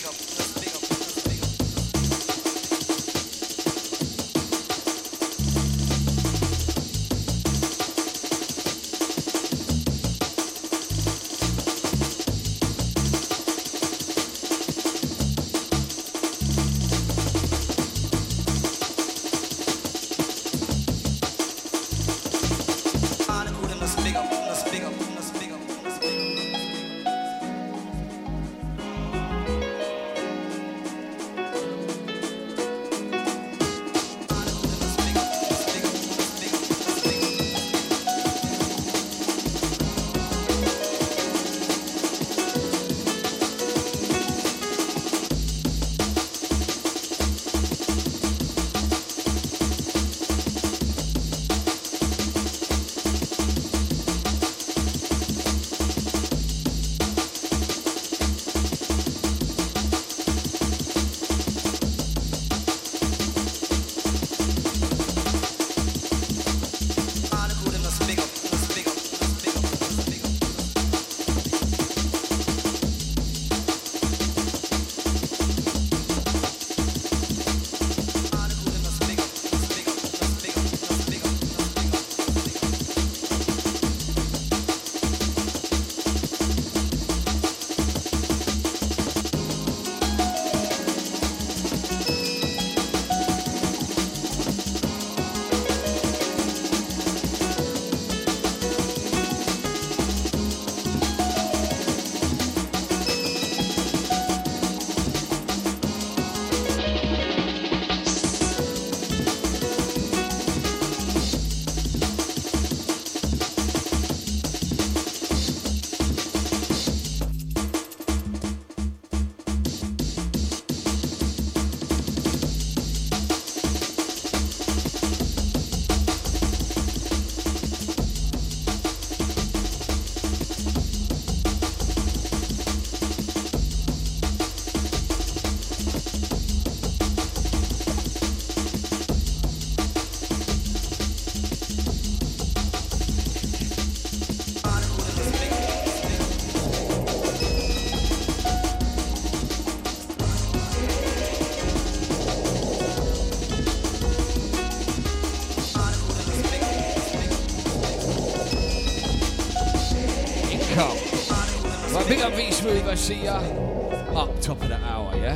Right, big up V Smooth, I see ya. Up top of the hour, yeah?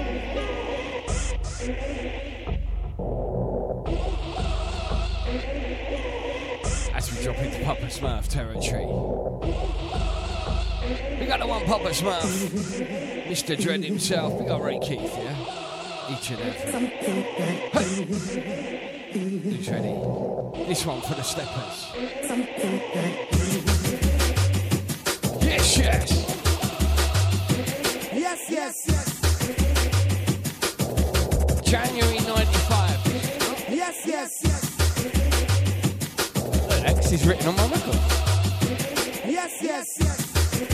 As we drop into Papa Smurf territory. We got the one Papa Smurf, Mister Dread himself. We got Ray Keith, yeah? Each and every. Hey! Who's ready? This one for the steppers. Yes, yes! Yes, yes, yes. January ninety-five. Yes, yes, yes. Look, X is written on my record. Yes, yes, yes.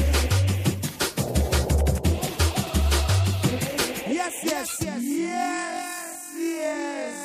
Yes, yes, yes. Yes, yes.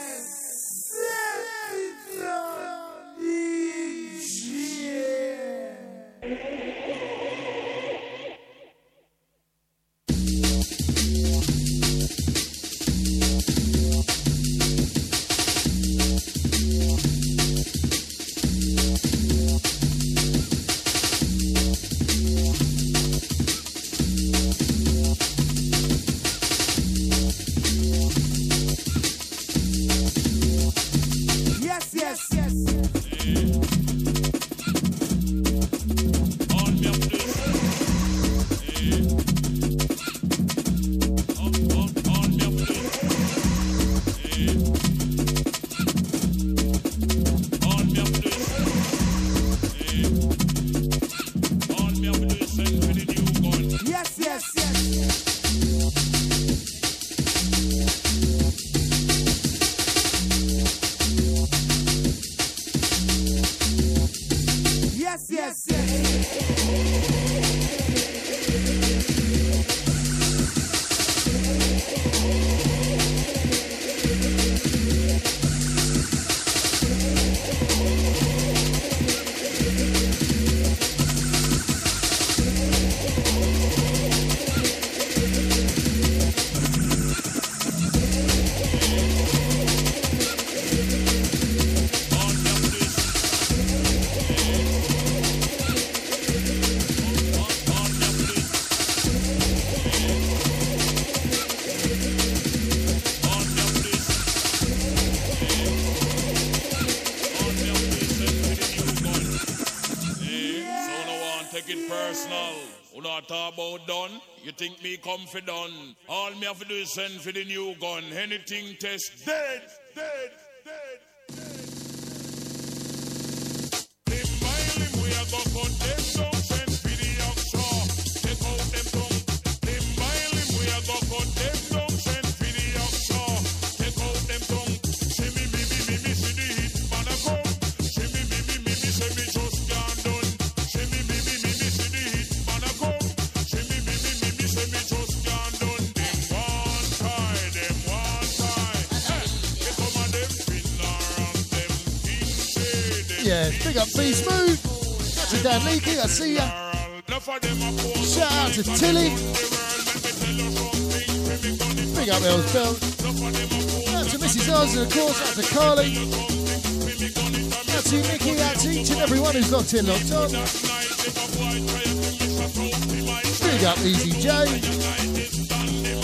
personal. Who not talk about done? You think me come for done? All me have to do is send for the new gun. Anything test dead, dead, dead, dead. Limb by limb we a go cut them down. Send for the offshore. Take out them tongue. Limb by limb we a go cut them down. Send for the offshore. Take out them tongue. See me, me, me, me, me, see the hit man a come. See me, me, me, me, me, say me just can't done. See me, me, me, me, me, see the hit man a come. See me, me, me, me, me, say me just can't done. Them one tie, them one tie. Hey, they come and them finna and them king say them. Yeah, big up B Smooth. That's a Dan Leakey, I see ya. Shout out to Tilly. Big up Els Bell. Out to Missus Oz and of course out to Carly. Out to Nikki, out to each and everyone who's locked in, locked on. Big up Easy J.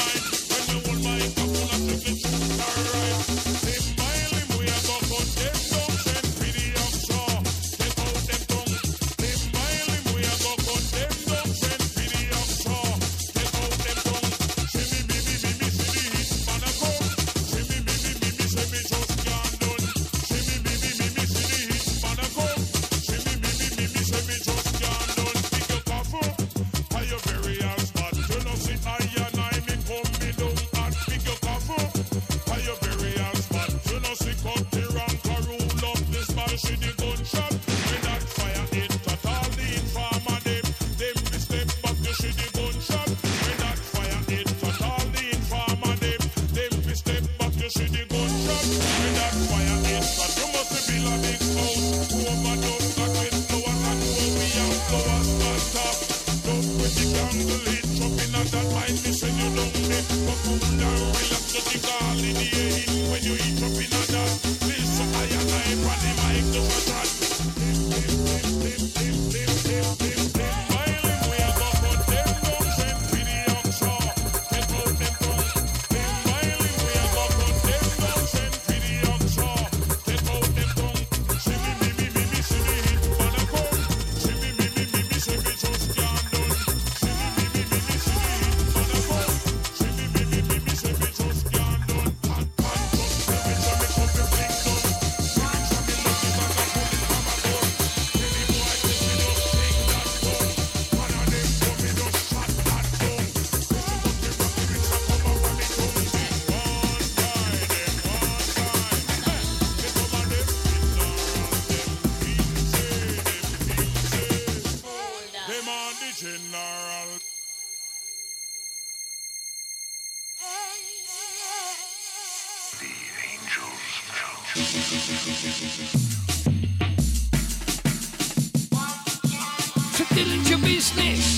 Your business.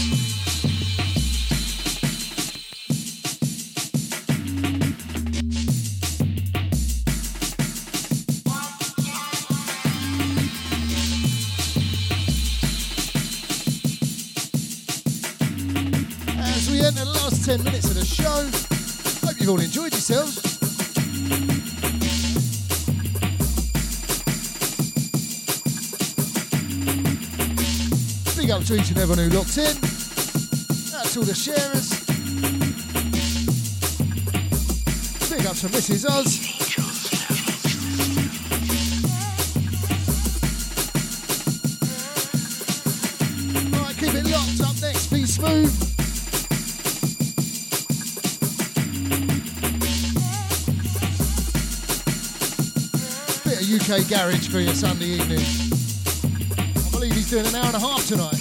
As we enter the last ten minutes of the show, hope you've all enjoyed yourselves. Big up to each and everyone who locked in. That's all the sharers. Big up to Missus Oz. Right, keep it locked. Up next, Be Smooth. Bit of U K garage for your Sunday evening. I believe he's doing an hour and a half tonight.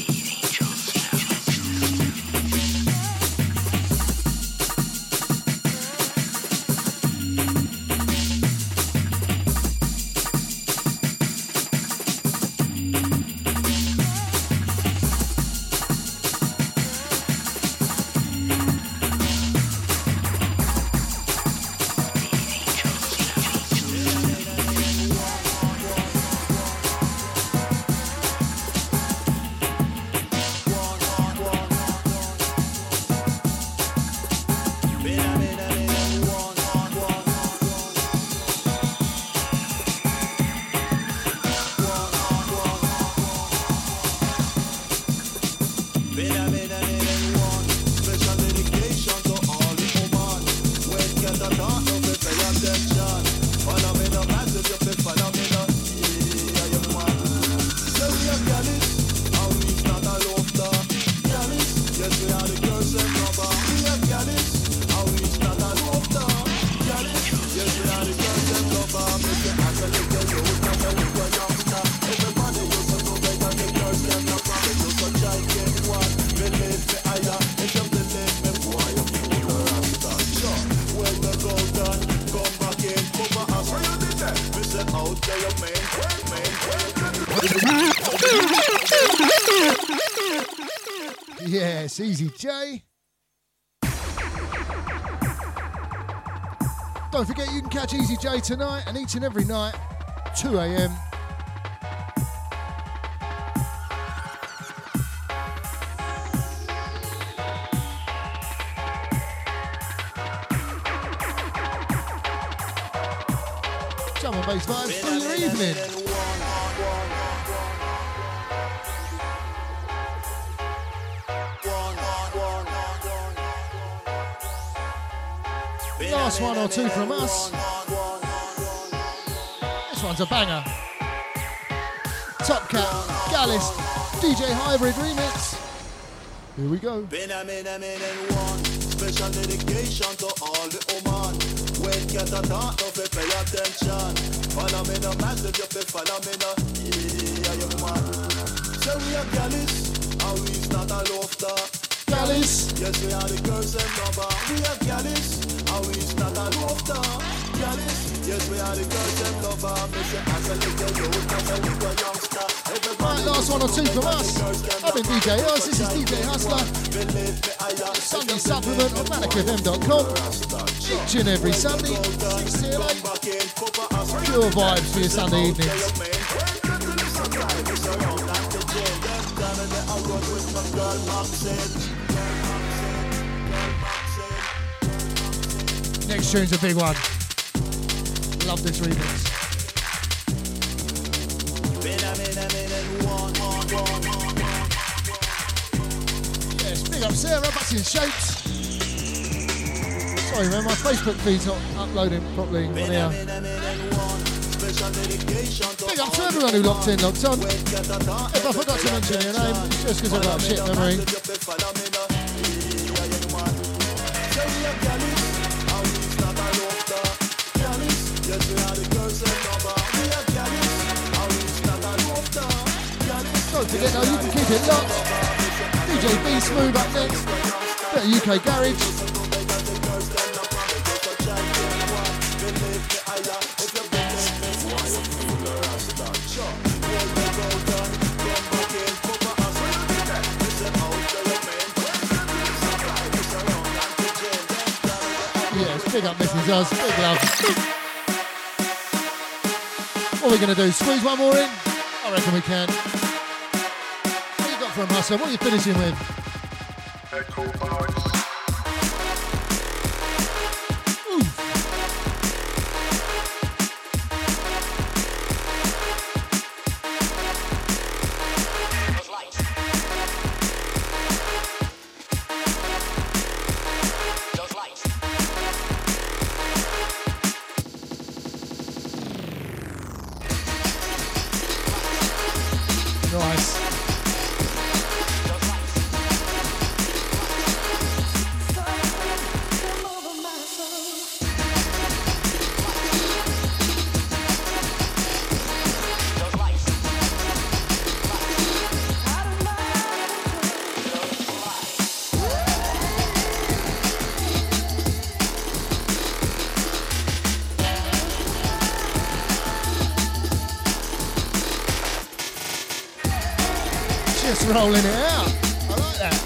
Yes, we are the girls and rubber. We have Gallus, and we start a love down. Gallus, yes, we are the girls and rubber. Make your hands a little youth, and a little youngster. Everybody used to go back and the girls and rubber. They used to try get one. Believe me, I am. If you believe me, boy, you feel the rasta. Sure, when the gold done, come back in, cover us. Where you did that? We said out there, you man, man, Yes, Easy J. Don't forget you can catch Easy J tonight and each and every night, two a.m. Drum and bass vibes for your evening. Last one or two from us. This one's a banger. Top Cat, Gallus, D J Hybrid remix. Here we go. Special dedication to all the woman. When get a talk, don't fi pay attention. Follow me no massive, you fi follow me no. Yeah, you man. So we are Gallus, and we start a laughter. Gallus, yes we are the girls and rubber. We are Gallus, and we start a laughter. Gallus, yes we are the girls and lover. Miss you as a little youth, as a little youngster. Right, last one or two from us. I've been D J Oz, this is D J Hustler. Sunday supplement on manic f m dot com. Each and every Sunday, six till eight. Pure vibes for your Sunday evenings. Next tune's a big one. Love this remix. Yes, big up Sarah, that's in shapes. Sorry man, my Facebook feed's not uploading properly on here. Big up to everyone who locked in, locked on. If I forgot to mention your name, it's just because I've got a shit memory. Don't forget though, you can keep it locked. D J B Smooth up next. Bit of U K Garage. Yes, big up Missus Oz, big love. What are we going to do? Squeeze one more in? I reckon we can. What you got from Hustler? What are you finishing with? Ooh. Nice. Just rolling it out. I like that.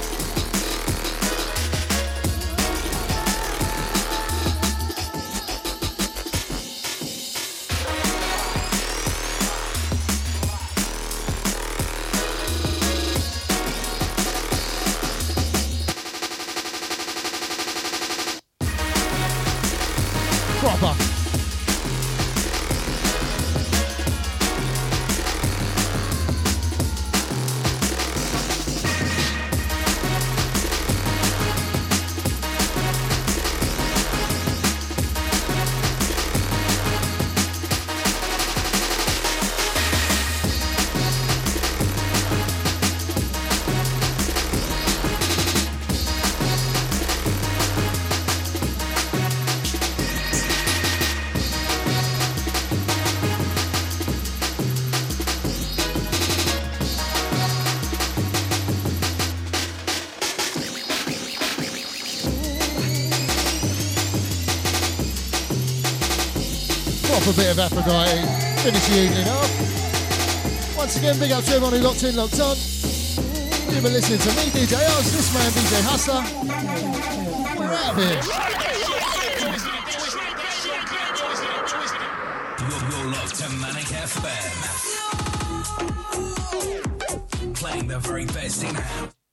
Proper. off a bit of Aphrodite. Finish the evening off. Once again, big up to everyone who locked in, locked on. You've been listening to me, D J Oz, this man, D J Hustler. We're out of here. You're, you're locked to Manic F M. Playing the very best in house.